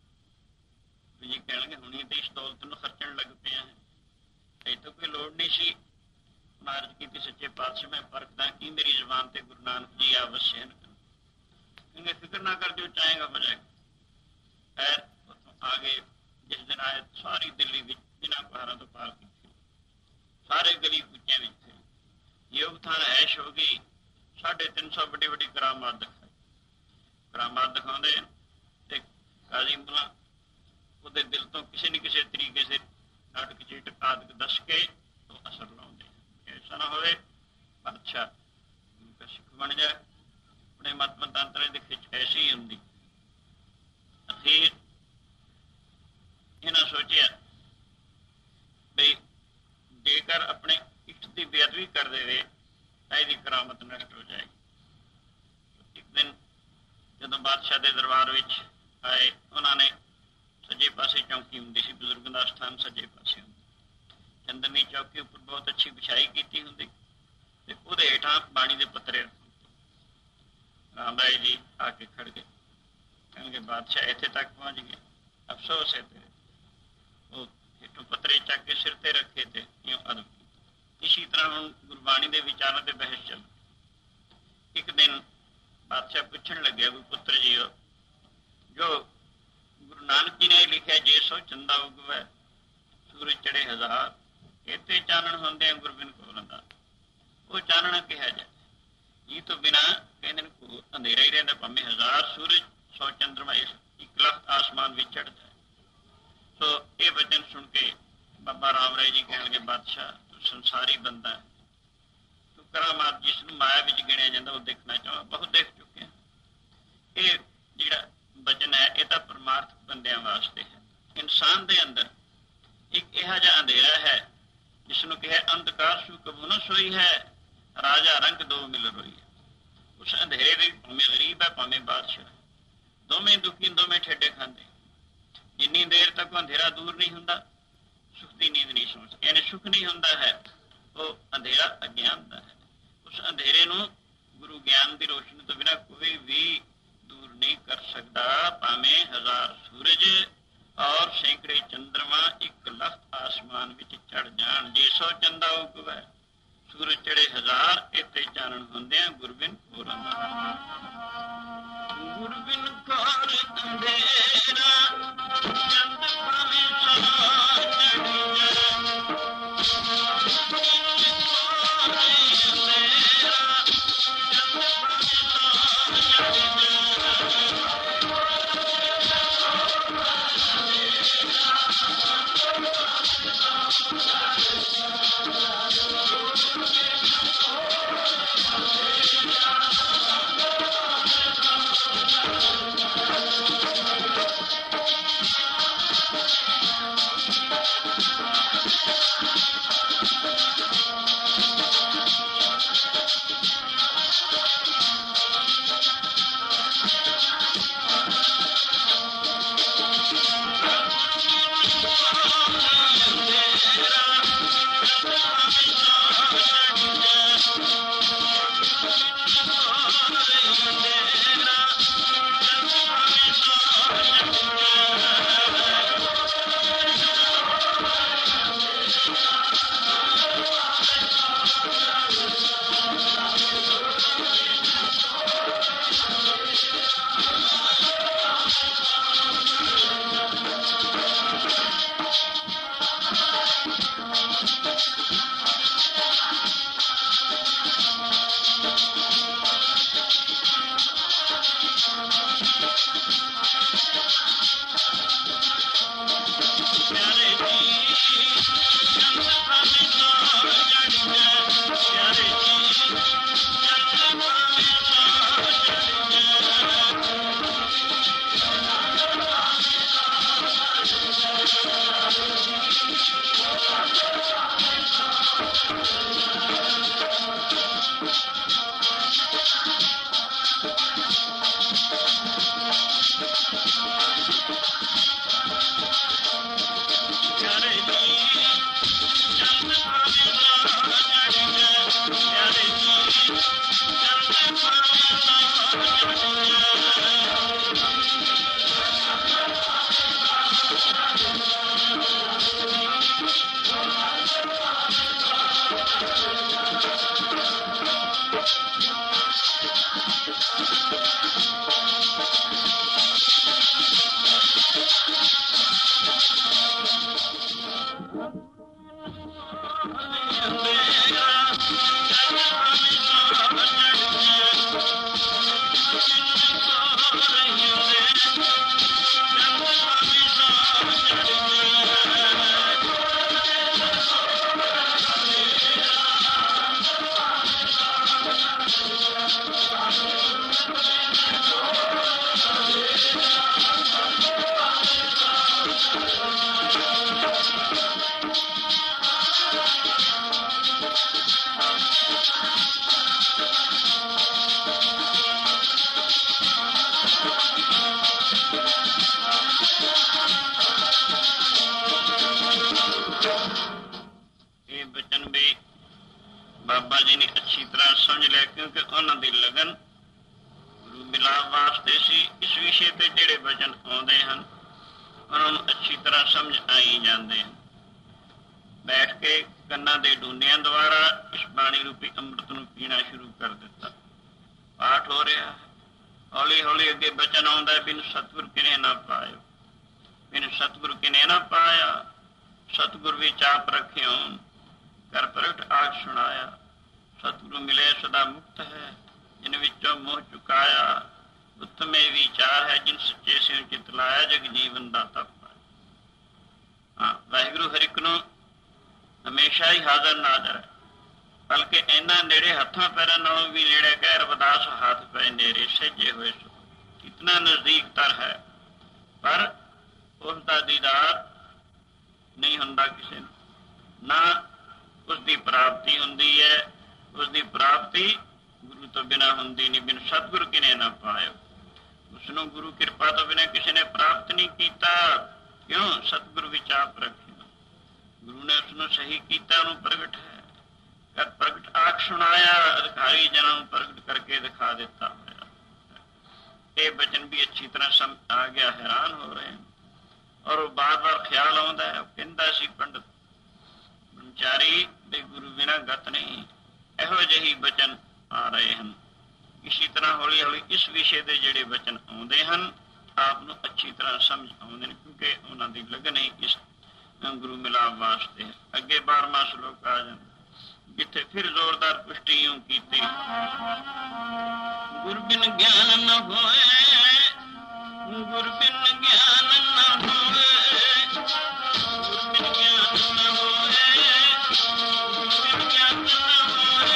ਜੀ ਕਹਿਣਗੇ ਹੁਣੀ ਤੇ ਇਸ ਦੌਲਤ ਨੂੰ ਖਰਚਣ ਲੱਗ ਪਿਆ ਹੈ, ਇਹ ਤਾਂ ਕੋਈ ਲੋੜ ਨਹੀਂ ਸੀ। ਮਾਰਜ ਕੀਤੀ ਸੱਚੇ ਪਾਤਸ਼ਾਹ, ਮੈਂ ਪਰਖਦਾ ਕਿ ਮੇਰੀ ਜ਼ੁਬਾਨ ਤੇ ਗੁਰੂ ਨਾਨਕ ਜੀ ਅਵਸ਼ਯ ਹਨ। ਕਹਿੰਦੇ ਫਿਕਰ ਨਾ ਕਰ, ਜੋ ਚਾਹੇਗਾ ਹੋ ਜਾਏਗਾ। ਖੈਰ ਉੱਥੋਂ ਆ ਗਏ। ਜਿਸ ਦਿਨ ਆਏ ਸਾਰੀ ਦਿੱਲੀ ਵਿੱਚ ਬਿਨਾਂ ਪਾਰਾਂ ਤੋਂ ਪਾਲਕੀ ਸੀ, ਸਾਰੇ ਗਲੀ ਕੁੱਚਿਆਂ ਵਿੱਚ ਸੀ। ਯੋਗ ਥਾਨ ਐਸ਼ ਹੋ ਗਈ। 350 ਵੱਡੀ ਵੱਡੀ ਕਰਾਮਾਤ ਦਿਖਾਈ। ਕਰਾਮਾਤ ਦਿਖਾਉਂਦੇ ਤੇ ਕਾਜ਼ੀ ਮੁਲਾ ਉਹਦੇ ਦਿਲ ਤੋਂ ਕਿਸੇ न ਕਿਸੇ ਤਰੀਕੇ ਸੇ ਨਾਟਕ ਚੀਟਕ ਆਦਿਕ ਦੱਸ ਕੇ ਉਹ ਅਸਰ ਲਾਉਂਦੇ। ਐਸਾ ਨਾ ਹੋਵੇ ਬਾਦਸ਼ਾਹ ਸਿੱਖ ਬਣ ਜਾਏ। ਆਪਣੇ ਮਤ ਮਤਾਂਤਰੇ ਦੀ ਖਿੱਚ ਐਸੀ ਹੀ ਹੁੰਦੀ। ਅਖੀਰ ਇਹਨਾਂ ਸੋਚਿਆ ਬਈ ਜੇਕਰ ਆਪਣੇ ਇਸ਼ਟ ਦੀ ਬੇਅਦਬੀ ਕਰ ਦੇਵੇ ਤਾਂ ਇਹਦੀ ਕਰਾਮਤ ਨਸ਼ਟ ਹੋ ਜਾਏਗੀ। ਇੱਕ ਦਿਨ ਜਦੋਂ ਬਾਦਸ਼ਾਹ ਦੇ ਦਰਬਾਰ ਵਿੱਚ ਆਏ, ਉਹਨਾਂ ਨੇ ਸੱਜੇ ਪਾਸੇ ਚੌਂਕੀ ਹੁੰਦੀ ਸੀ, ਬਜ਼ੁਰਗ ਦਾ ਸਥਾਨ ਸੱਜੇ ਪਾਸੇ ਹੁੰਦਾ। ਚੰਦਨੀ ਚੌਕੀ ਉੱਪਰ ਬਹੁਤ ਅੱਛੀ ਵਿਛਾਈ ਕੀਤੀ ਹੁੰਦੀ ਤੇ ਉਹਦੇ ਹੇਠਾਂ ਬਾਣੀ ਦੇ ਪੱਤਰੇ ਰਾਮ ਰਾਏ ਜੀ ਆ ਕੇ ਖੜ ਗਏ। ਕਹਿਣਗੇ ਬਾਦਸ਼ਾਹ ਇੱਥੇ ਤੱਕ ਪਹੁੰਚ ਗਏ, ਅਫਸੋਸ ਹੈ ਤੇਰੇ। ਉਹ ਹੇਠੋਂ ਪੱਤਰੇ ਚੱਕ ਕੇ ਸਿਰ ਤੇ ਰੱਖੇ ਤੇ ਇਉਂ ਅਦਬ ਕੀਤਾ। ਇਸੀ ਤਰ੍ਹਾਂ ਹੁਣ ਗੁਰਬਾਣੀ ਦੇ ਵਿਚਾਰਾਂ ਤੇ ਬਹਿਸ ਚੱਲ। ਇੱਕ ਦਿਨ ਬਾਦਸ਼ਾਹ ਪੁੱਛਣ ਲੱਗਿਆ, ਕੋਈ ਪੁੱਤਰ ਜੀ ਜੋ ਗੁਰੂ ਨਾਨਕ ਜੀ ਨੇ ਲਿਖਿਆ, ਜੇ ਸੋ ਚੰਦਾ ਉਗਵੈ ਸੂਰਜ ਚੜੇ 1000, ਇੱਥੇ ਚਾਨਣ ਹੁੰਦੇ ਗੁਰਬਿਨ ਕੋਲ ਦਾ ਉਹ ਚਾਨਣਾ ਕਿਹਾ ਜਾਏ। ਇਹ ਤੋਂ ਬਿਨਾਂ ਕਹਿੰਦੇ ਨੇ ਕੋ ਅੰਧੇਰਾ ਹੀ ਰਹਿੰਦਾ, ਭਾਵੇਂ 1000 ਸੂਰਜ 100 ਚੰਦਰਮਾ 1 ਲੱਖ ਆਸਮਾਨ ਵਿੱਚ ਚੜ ਜਾਏ। ਸੋ ਇਹ ਵਚਨ ਸੁਣ ਕੇ ਬਾਬਾ ਰਾਮ ਰਾਏ ਜੀ ਕਹਿਣਗੇ, ਬਾਦਸ਼ਾਹ ਤੂੰ ਸੰਸਾਰੀ ਬੰਦਾ ਹੈ, ਤੂੰ ਕਰਾਮਾਤ ਜਿਸ ਨੂੰ ਮਾਇਆ ਵਿੱਚ ਗਿਣਿਆ ਜਾਂਦਾ ਉਹ ਦੇਖਣਾ ਚਾਹੁੰਦਾ, ਬਹੁਤ ਦੇਖ ਚੁੱਕਿਆ। ਇਹ ਜਿਹੜਾ ਵਚਨ ਹੈ ਇਹ ਤਾਂ ਪਰਮਾਰਥ ਬੰਦਿਆਂ ਵਾਸਤੇ ਹੈ। ਇਨਸਾਨ ਦੇ ਅੰਦਰ ਇੱਕ ਇਹੋ ਜਿਹਾ ਅੰਧੇਰਾ ਹੈ ਜਿਸ ਨੂੰ ਕਿਹਾ ਅੰਧਕਾਰ ਸੂ ਕਬੂ ਨਾ ਸੋਈ ਹੈ, ਰਾਜਾ ਰੰਗ ਦੋ ਮਿਲ ਰੋਈ ਹੈ। ਉਸ ਅੰਧੇਰੇ ਦੇ ਭਾਵੇਂ ਗਰੀਬ ਹੈ ਭਾਵੇਂ ਬਾਦਸ਼ਾਹ, ਦੋਵੇਂ ਦੁਖੀ ਦੋਵੇਂ ਠੇਡੇ ਖਾਂਦੇ। ਜਿੰਨੀ ਦੇਰ ਤੱਕ ਅੰਧੇਰਾ ਦੂਰ ਨਹੀਂ ਹੁੰਦਾ ਸੁਖ ਦੀ ਨੀਂਦ ਨਹੀਂ ਸੌਂ ਸਕਦੇ। ਯਾਨੀ ਸੁਖ ਨਹੀਂ ਹੁੰਦਾ ਹੈ, ਉਹ ਅੰਧੇਰਾ ਅਗਿਆਨ ਦਾ ਹੈ। ਉਸ ਅੰਧੇਰੇ ਨੂੰ ਗੁਰੂ ਗਿਆਨ ਦੀ ਰੋਸ਼ਨੀ ਤੋਂ ਬਿਨਾਂ ਕੋਈ ਵੀ ਦੂਰ ਨਹੀਂ ਕਰ ਸਕਦਾ। ਭਾਵੇਂ 1000 ਸੂਰਜ ਔਰ ਸੈਂਕੜੇ ਚੰਦਰਮਾ 1 ਲੱਖ ਆਸਮਾਨ ਵਿੱਚ ਚੜ ਜਾਣ, ਜੇ ਸੋ ਚੰਦਾ ਉਗਵੈ ਸੂਰਜ ਚੜੇ 1000, ਇੱਥੇ ਚਾਨਣ ਹੁੰਦਿਆਂ ਗੁਰਬਿਨ ਹੋਰਾਂ ਦਾ। ਗੁਰਬਿਨ ਘਰ ਅੰਧੇਰਾ ਚੰਦ ਭਾਵੇਂ ਸੋ ਚੜੀ ਬਾਬਾ ਜੀ ਨੇ ਅੱਛੀ ਤਰ੍ਹਾਂ ਸਮਝ ਲਿਆ, ਕਿਉਂਕਿ ਉਹਨਾਂ ਦੀ ਲਗਨ ਗੁਰੂ ਮਿਲਾਪ ਵਾਸਤੇ ਸੀ। ਇਸ ਵਿਸ਼ੇ ਤੇ ਜਿਹੜੇ ਬਚਨ ਆਉਂਦੇ ਹਨ ਉਹਨਾਂ ਨੂੰ ਅੱਛੀ ਤਰ੍ਹਾਂ ਸਮਝ ਆਈ ਜਾਂਦੇ ਹਨ। ਬੈਠ ਕੇ ਕੰਨਾਂ ਦੇ ਡੂਨਿਆਂ ਦੁਆਰਾ ਇਸ ਬਾਣੀ ਰੂਪੀ ਅੰਮ੍ਰਿਤ ਨੂੰ ਪੀਣਾ ਸ਼ੁਰੂ ਕਰ ਦਿੱਤਾ। ਪਾਠ ਹੋ ਰਿਹਾ, ਹੌਲੀ ਹੌਲੀ ਅੱਗੇ ਬਚਨ ਆਉਂਦਾ, ਬਿਨ ਸਤਿਗੁਰ ਕਿਨੇ ਨਾ ਪਾਇਓ, ਬਿਨ ਸਤਿਗੁਰ ਕਿਨੇ ਨਾ ਪਾਇਆ, ਸਤਿਗੁਰ ਵਿੱਚ ਆਪ ਰੱਖਿਓ, ਕਰ ਪ੍ਰਗਟ ਆਖ ਸੁਣਾਇਆ। ਸਤਿਗੁਰੂ ਮਿਲੇ ਸਦਾ ਮੁਕਤ ਹੈ, ਜਿਨ ਵਿੱਚੋਂ ਮੋਹ ਚੁਕਾਇਆ। ਉੱਤਮੇ ਵਿਚਾਰ ਹੈ, ਜਿਨ ਸੱਚੇ ਸਿਉ ਚਿਤ ਲਾਇਆ, ਜਗ ਜੀਵਨ ਦਾਤਾ ਪਾਇਆ। ਵਾਹਿਗੁਰੂ ਹਰ ਇੱਕ ਨੂੰ ਹਮੇਸ਼ਾ ਹੀ ਹਾਜ਼ਰ ਨਾਜ਼ਰ ਹੈ, ਬਲਕਿ ਇਹਨਾਂ ਨੇੜੇ ਹੱਥਾਂ ਪੈਰਾਂ ਨਾਲੋਂ ਵੀ ਨੇੜੇ ਕਹਿ ਰਵਿਦਾਸ ਹੱਥ ਪੈ ਨੇੜੇ ਸਹਿਜੇ ਹੋਏ ਸੋ। ਕਿਤਨਾ ਨਜ਼ਦੀਕ ਤਰ ਹੈ, ਪਰ ਉਸ ਦਾ ਦੀਦਾਰ ਨਹੀਂ ਹੁੰਦਾ ਕਿਸੇ ਨੂੰ, ਨਾ ਉਸ ਦੀ ਪ੍ਰਾਪਤੀ ਹੁੰਦੀ ਹੈ। ਉਸ ਦੀ ਪ੍ਰਾਪਤੀ ਗੁਰੂ ਤੋਂ ਬਿਨਾਂ ਹੁੰਦੀ ਨਹੀਂ। ਬਿਨ ਸਤਿਗੁਰ ਕਿਨੇ ਨਾ ਪਾਇਓ, ਉਸਨੂੰ ਗੁਰੂ ਕਿਰਪਾ ਤੋਂ ਬਿਨਾਂ ਕਿਸੇ ਨੇ ਪ੍ਰਾਪਤ ਨਹੀਂ ਕੀਤਾ। ਕਿਉਂ? ਸਤਿਗੁਰ ਵਿੱਚ ਆਪ ਰੱਖਿਓ, ਗੁਰੂ ਨੇ ਉਸਨੂੰ ਸਹੀ ਕੀਤਾ, ਉਹਨੂੰ ਪ੍ਰਗਟ ਹੈ, ਕਰ ਪ੍ਰਗਟ ਆਖ ਸੁਣਾਇਆ। ਅਧਿਕਾਰੀ ਜਨਾਂ ਨੂੰ ਪ੍ਰਗਟ ਕਰਕੇ ਦਿਖਾ ਦਿੱਤਾ ਹੋਇਆ। ਇਹ ਬਚਨ ਵੀ ਅੱਛੀ ਤਰ੍ਹਾਂ ਸਮਝ ਆ ਗਿਆ, ਹੈਰਾਨ ਹੋ ਰਹੇ ਹਨ। ਔਰ ਉਹ ਬਾਰ-ਬਾਰ ਖਿਆਲ ਆਉਂਦਾ ਹੈ, ਕਹਿੰਦਾ ਸੀ ਪੰਡਤ ਬ੍ਰਹਮਚਾਰੀ ਦੇ ਗੁਰੂ ਬਿਨਾਂ ਗਤ ਨਹੀਂ। ਇਹੋ ਜਿਹੀ ਬਚਨ ਆ ਰਹੇ ਹਨ। ਇਸੇ ਤਰ੍ਹਾਂ ਹੌਲੀ ਹੌਲੀ ਇਸ ਵਿਸ਼ੇ ਦੇ ਜਿਹੜੇ ਬਚਨ ਆਉਂਦੇ ਹਨ ਆਪ ਨੂੰ ਅੱਛੀ ਤਰ੍ਹਾਂ ਸਮਝ ਆਉਂਦੇ ਨੇ, ਕਿਉਂਕਿ ਉਹਨਾਂ ਦੀ ਲਗਨ ਹੀ ਇਸ ਗੁਰੂ ਮਿਲਾਪ ਵਾਸਤੇ ਹੈ। ਅੱਗੇ 12ਵਾਂ ਸ਼ਲੋਕ ਆ ਜਾਂਦਾ, ਜਿੱਥੇ ਫਿਰ ਜ਼ੋਰਦਾਰ ਪੁਸ਼ਟੀ ਇਉਂ ਕੀਤੀ, ਗੁਰ ਬਿਨ ਗਿਆਨ ਨ ਹੋਏ, ਗੁਰ ਬਿਨ ਗਿਆਨ ਨ ਹੋਏ, ਗੁਰ ਬਿਨ ਗਿਆਨ ਨ ਹੋਏ, ਗੁਰ ਬਿਨ ਗਿਆਨ ਨ ਹੋਏ।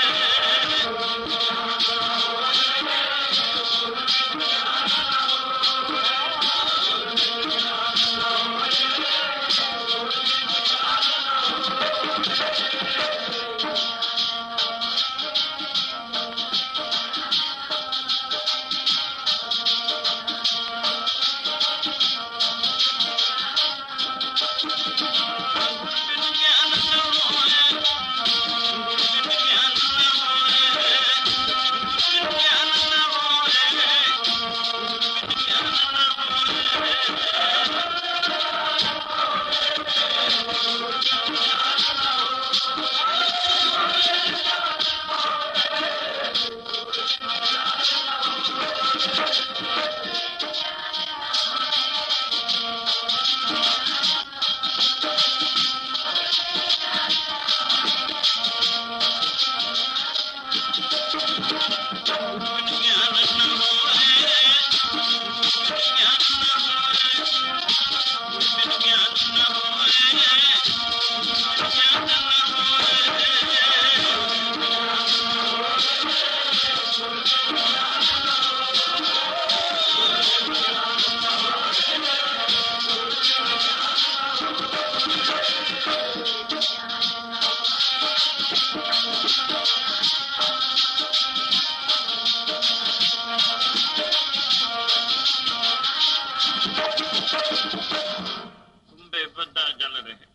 कुंभे बद्धा जल रहे,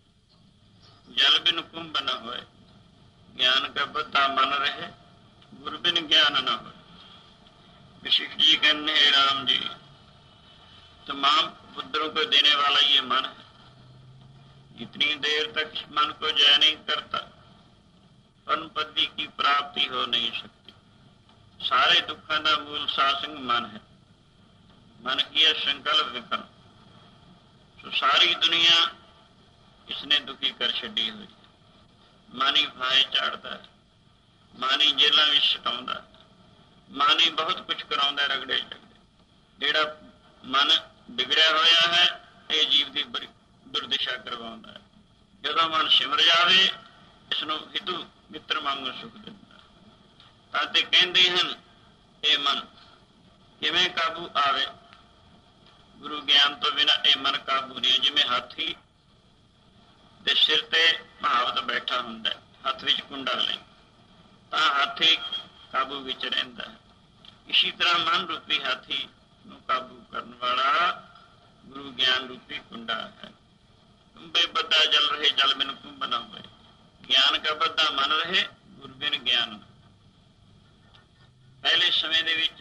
जल बिन कुंभ न होए, ज्ञान का बद्धा मन रहे, गुर बिन ज्ञान न होए। विशिष्ट जी कहने हैं, राम जी तमाम पुत्रों को देने वाला ये मन है, जितनी देर तक इस मन को जय नहीं करता परम पदवी की प्राप्ति हो नहीं सकती। सारे दुखों का मूल सासंग मन है, मन किया संकल्प विकल्प, तो सारी दुनिया इसने दुखी कर छड़ी हुई। ਮਾਨੀ ਫਾਹੇ ਝਾੜਦਾ, ਮਾਨੀ ਜੇਲਾਂ ਵਿੱਚ ਛਟਾਉਂਦਾ, ਮਾਨੀ ਬਹੁਤ ਕੁਛ ਕਰਾਉਂਦਾ ਰਗੜੇ ਝਗੜੇ। ਜਿਹੜਾ ਮਨ ਵਿਗੜਿਆ ਹੋਇਆ ਹੈ ਇਹ ਜੀਵ ਦੀ ਬੜੀ ਦੁਰਦਿਸ਼ਾ ਕਰਵਾਉਂਦਾ ਹੈ। ਜਦੋਂ ਮਨ ਸਿਮਰ ਜਾਵੇ ਇਸਨੂੰ ਹਿਤੂ ਮਿੱਤਰ ਵਾਂਗੂ ਸੁਖ ਦਿੰਦਾ। ਤਾਂ ਤੇ ਕਹਿੰਦੇ ਹਨ ਇਹ ਮਨ ਕਿਵੇਂ ਕਾਬੂ ਆਵੇ? ਗੁਰੂ ਗਿਆਨ ਤੋਂ ਬਿਨਾਂ ਇਹ ਮਨ ਕਾਬੂ ਨਹੀਂ। ਜਿਵੇਂ ਹਾਥੀ ਦੇ ਸਿਰ ਤੇ ਮਹਾਵਤ ਬੈਠਾ ਹੁੰਦਾ, ਹੱਥ ਵਿੱਚ ਕੁੰਡਾ ਲਈ, ਤਾਂ ਹਾਥੀ ਕਾਬੂ ਵਿੱਚ ਰਹਿੰਦਾ ਹੈ। ਇਸੀ ਤਰ੍ਹਾਂ ਮਨ ਰੂਪੀ ਹਾਥੀ ਨੂੰ ਕਾਬੂ ਕਰਨ ਵਾਲਾ ਗੁਰੂ ਗਿਆਨ ਰੂਪੀ ਕੁੰਡਾ ਹੈ। ਕੁੰਭੇ ਬੱਧਾ ਜਲ ਰਹੇ ਜਲ ਬਿਨ ਕੁੰਭ ਨਾ ਹੋਏ, ਗਿਆਨ ਕਾ ਬੱਧਾ ਮਨ ਰਹੇ ਗੁਰ ਬਿਨ ਗਿਆਨ। ਪਹਿਲੇ ਸਮੇਂ ਦੇ ਵਿੱਚ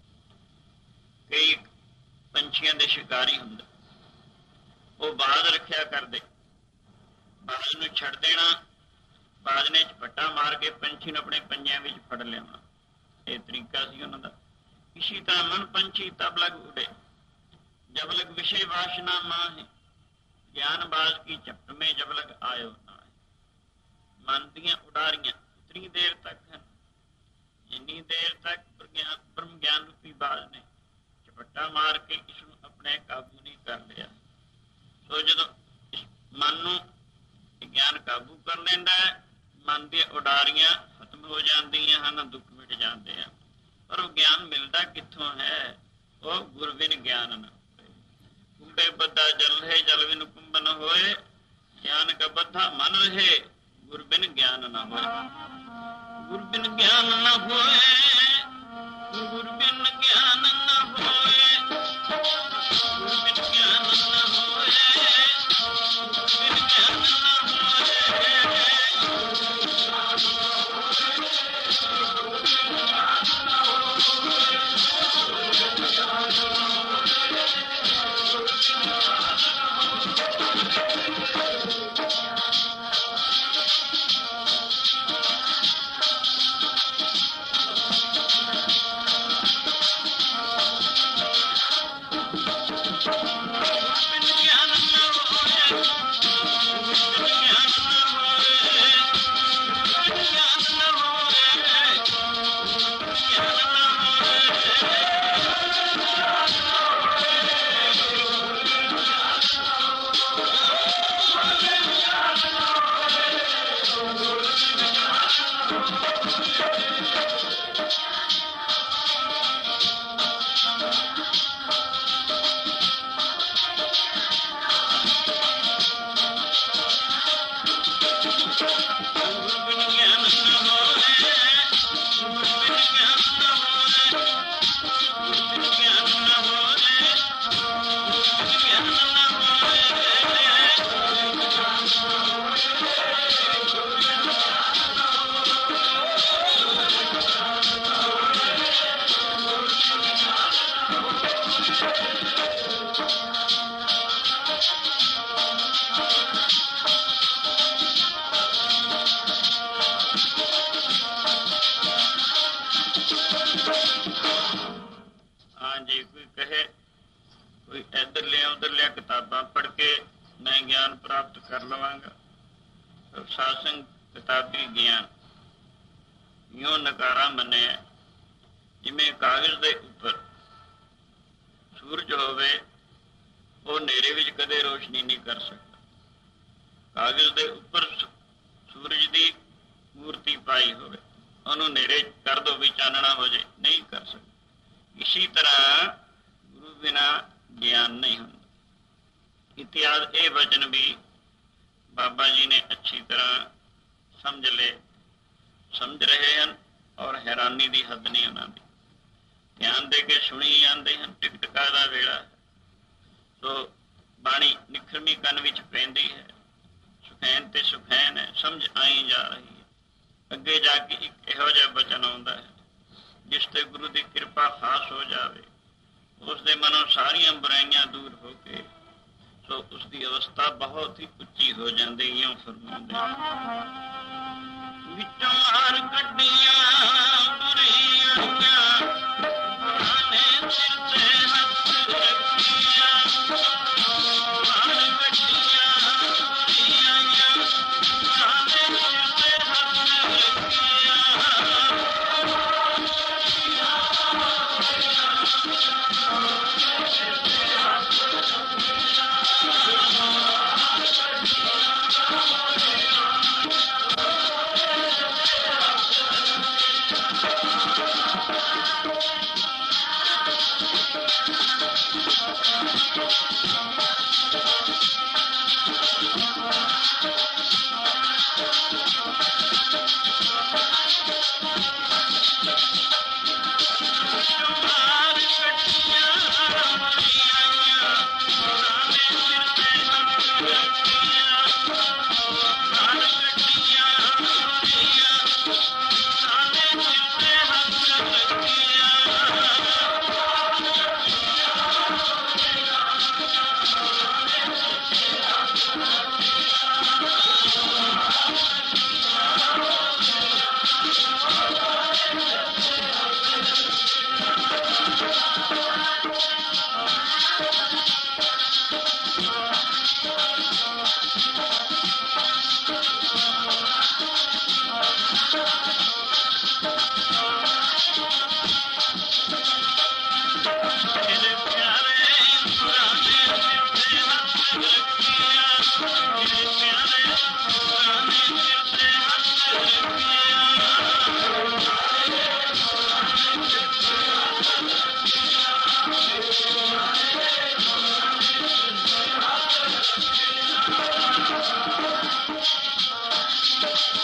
ਕਈ ਪੰਛੀਆਂ ਦੇ ਸ਼ਿਕਾਰੀ ਹੁੰਦੇ, ਉਹ ਬਾਜ਼ ਰੱਖਿਆ ਕਰਦੇ। ਬਾਜ਼ ਨੂੰ ਛੱਡ ਦੇਣਾ, ਬਾਜ਼ ਨੇ ਝਪੱਟਾ ਮਾਰ ਕੇ ਪੰਛੀ ਨੂੰ ਆਪਣੇ ਪੰਜਿਆਂ ਵਿੱਚ ਫੜ ਲਿਆਉਣਾ, ਇਹ ਤਰੀਕਾ ਸੀ ਉਹਨਾਂ ਦਾ। ਇਸੀ ਤਰ੍ਹਾਂ ਮਨ ਪੰਛੀ ਤਬ ਲਗ ਉਡੇ, ਜਬ ਲਗ ਵਿਸ਼ੇ ਵਾਸ਼ਨਾ ਮਾਹੇ, ਗਿਆਨ ਬਾਜ਼ ਕੀ ਝਪਟ ਮੇ ਜਬ ਲਗ ਆਇਓ ਨਾ। ਮਨ ਦੀਆਂ ਉਡਾਰੀਆਂ ਉਤਨੀ ਦੇਰ ਤੱਕ ਹਨ ਜਿੰਨੀ ਦੇਰ ਤੱਕ ਬ੍ਰਹਮ ਗਿਆਨ ਰੂਪੀ ਬਾਜ਼ ਨੇ ਝਪੱਟਾ ਮਾਰ ਕੇ ਇਸ ਨੂੰ ਆਪਣੇ ਕਾਬੂ ਨਹੀਂ ਕਰ ਲਿਆ। ਸੋ ਜਦੋਂ ਮਨ ਨੂੰ ਗਿਆਨ ਕਾਬੂ ਕਰ ਲੈਂਦਾ ਹੈ, ਮਨ ਦੀਆਂ ਉਡਾਰੀਆਂ ਖਤਮ ਹੋ ਜਾਂਦੀਆਂ ਹਨ, ਦੁੱਖ ਮਿਟ ਜਾਂਦੇ ਆ। ਪਰ ਉਹ ਗਿਆਨ ਮਿਲਦਾ ਕਿੱਥੋਂ ਹੈ? ਉਹ ਗੁਰ ਬਿਨ ਗਿਆਨ ਨਾ। ਕੁੰਭੇ ਬੱਧਾ ਜਲ ਰਹੇ ਜਲ ਬਿਨ ਕੁੰਭ ਨ ਹੋਏ, ਗਿਆਨ ਕਾ ਬੱਧਾ ਮਨ ਰਹੇ ਗੁਰ ਬਿਨ ਗਿਆਨ ਨਾ ਹੋਏ। ਗੁਰ ਬਿਨ ਗਿਆਨ ਨਾ ਹੋਏ, ਗੁਰ ਬਿਨ ਗਿਆਨ ਨਾ ਹੋਏ, ਗੁਰ ਬਿਨ ਗਿਆਨ ਨਾ ਹੋਏ, ਗੁਰ ਬਿਨ ਗਿਆਨ ਨਾ ਹੋਏ। ਕਿਤਾਬਾਂ ਪੜ੍ਹ ਕੇ ਮੈਂ ਗਿਆਨ ਪ੍ਰਾਪਤ ਕਰ ਲਵਾਂਗਾ। ਸਾਸੰਗ ਕਿਤਾਬੀ ਗਿਆਨ ਇਉਂ ਨਕਾਰਾ ਮੰਨਿਆ, ਜਿਵੇਂ ਕਾਗਜ਼ ਦੇ ਉੱਪਰ ਸੂਰਜ ਹੋਵੇ, ਉਹ ਹਨੇਰੇ ਵਿੱਚ ਕਦੇ ਰੋਸ਼ਨੀ ਨਹੀਂ ਕਰ ਸਕਦਾ। ਕਾਗਜ਼ ਦੇ ਉੱਪਰ ਸੂਰਜ ਦੀ ਮੂਰਤੀ ਪਾਈ ਹੋਵੇ, ਉਹਨੂੰ ਹਨੇਰੇ ਕਰ ਦੋ ਵੀ ਚਾਨਣਾ ਹੋ ਜਾਏ, ਨਹੀਂ ਕਰ ਸਕਦਾ। ਇਸੀ ਤਰ੍ਹਾਂ ਗੁਰੂ ਬਿਨਾਂ ਗਿਆਨ ਨਹੀਂ ਹੁੰਦਾ। ਇਤਿਹਾਸ ਇਹ ਵਚਨ ਵੀ ਬਾਬਾ ਜੀ ਨੇ ਅੱਛੀ ਤਰ੍ਹਾਂ ਸਮਝ ਰਹੇ ਹਨ, ਔਰ ਹੈਰਾਨੀ ਦੀ ਹੱਦ ਨਹੀਂ ਉਹਨਾਂ ਦੀ। ਧਿਆਨ ਦੇ ਕੇ ਸੁਣੀ ਜਾਂਦੇ ਹਨ। ਟਿਕਟਕਾ ਦਾ ਵੇਲਾ, ਸੋ ਬਾਣੀ ਨਿਖਰਮੀ ਕੰਨ ਵਿੱਚ ਪੈਂਦੀ ਹੈ, ਸੁਖੈਨ ਤੇ ਸੁਖੈਨ ਹੈ, ਸਮਝ ਆਈ ਜਾ ਰਹੀ ਹੈ। ਅੱਗੇ ਜਾ ਕੇ ਇੱਕ ਇਹੋ ਜਿਹਾ ਬਚਨ ਆਉਂਦਾ ਹੈ, ਜਿਸ ਤੇ ਗੁਰੂ ਦੀ ਕਿਰਪਾ ਖਾਸ ਹੋ ਜਾਵੇ, ਉਸ ਦੇ ਮਨੋਂ ਸਾਰੀਆਂ ਬੁਰਾਈਆਂ ਦੂਰ ਹੋ ਕੇ ਸੋ ਉਸ ਦੀ ਅਵਸਥਾ ਬਹੁਤ ਹੀ ਉੱਚੀ ਹੋ ਜਾਂਦੀ। ਇਉਂ ਫਰਮਾਉਂਦੇ ਵਿੱਚੋਂ ਮਾਰ ਕੱਢੀਆਂ ਬੁਰੀਆਂ, ਪੁਰਾਣੇ ਸਿਰ ਤੇ ਹੱਥ ਰੱਖੀਆਂ, ਮਾਰ ਕੱਢੀਆਂ ਬੁਰੀਆਂ, ਪੁਰਾਣੇ ਸਿਰ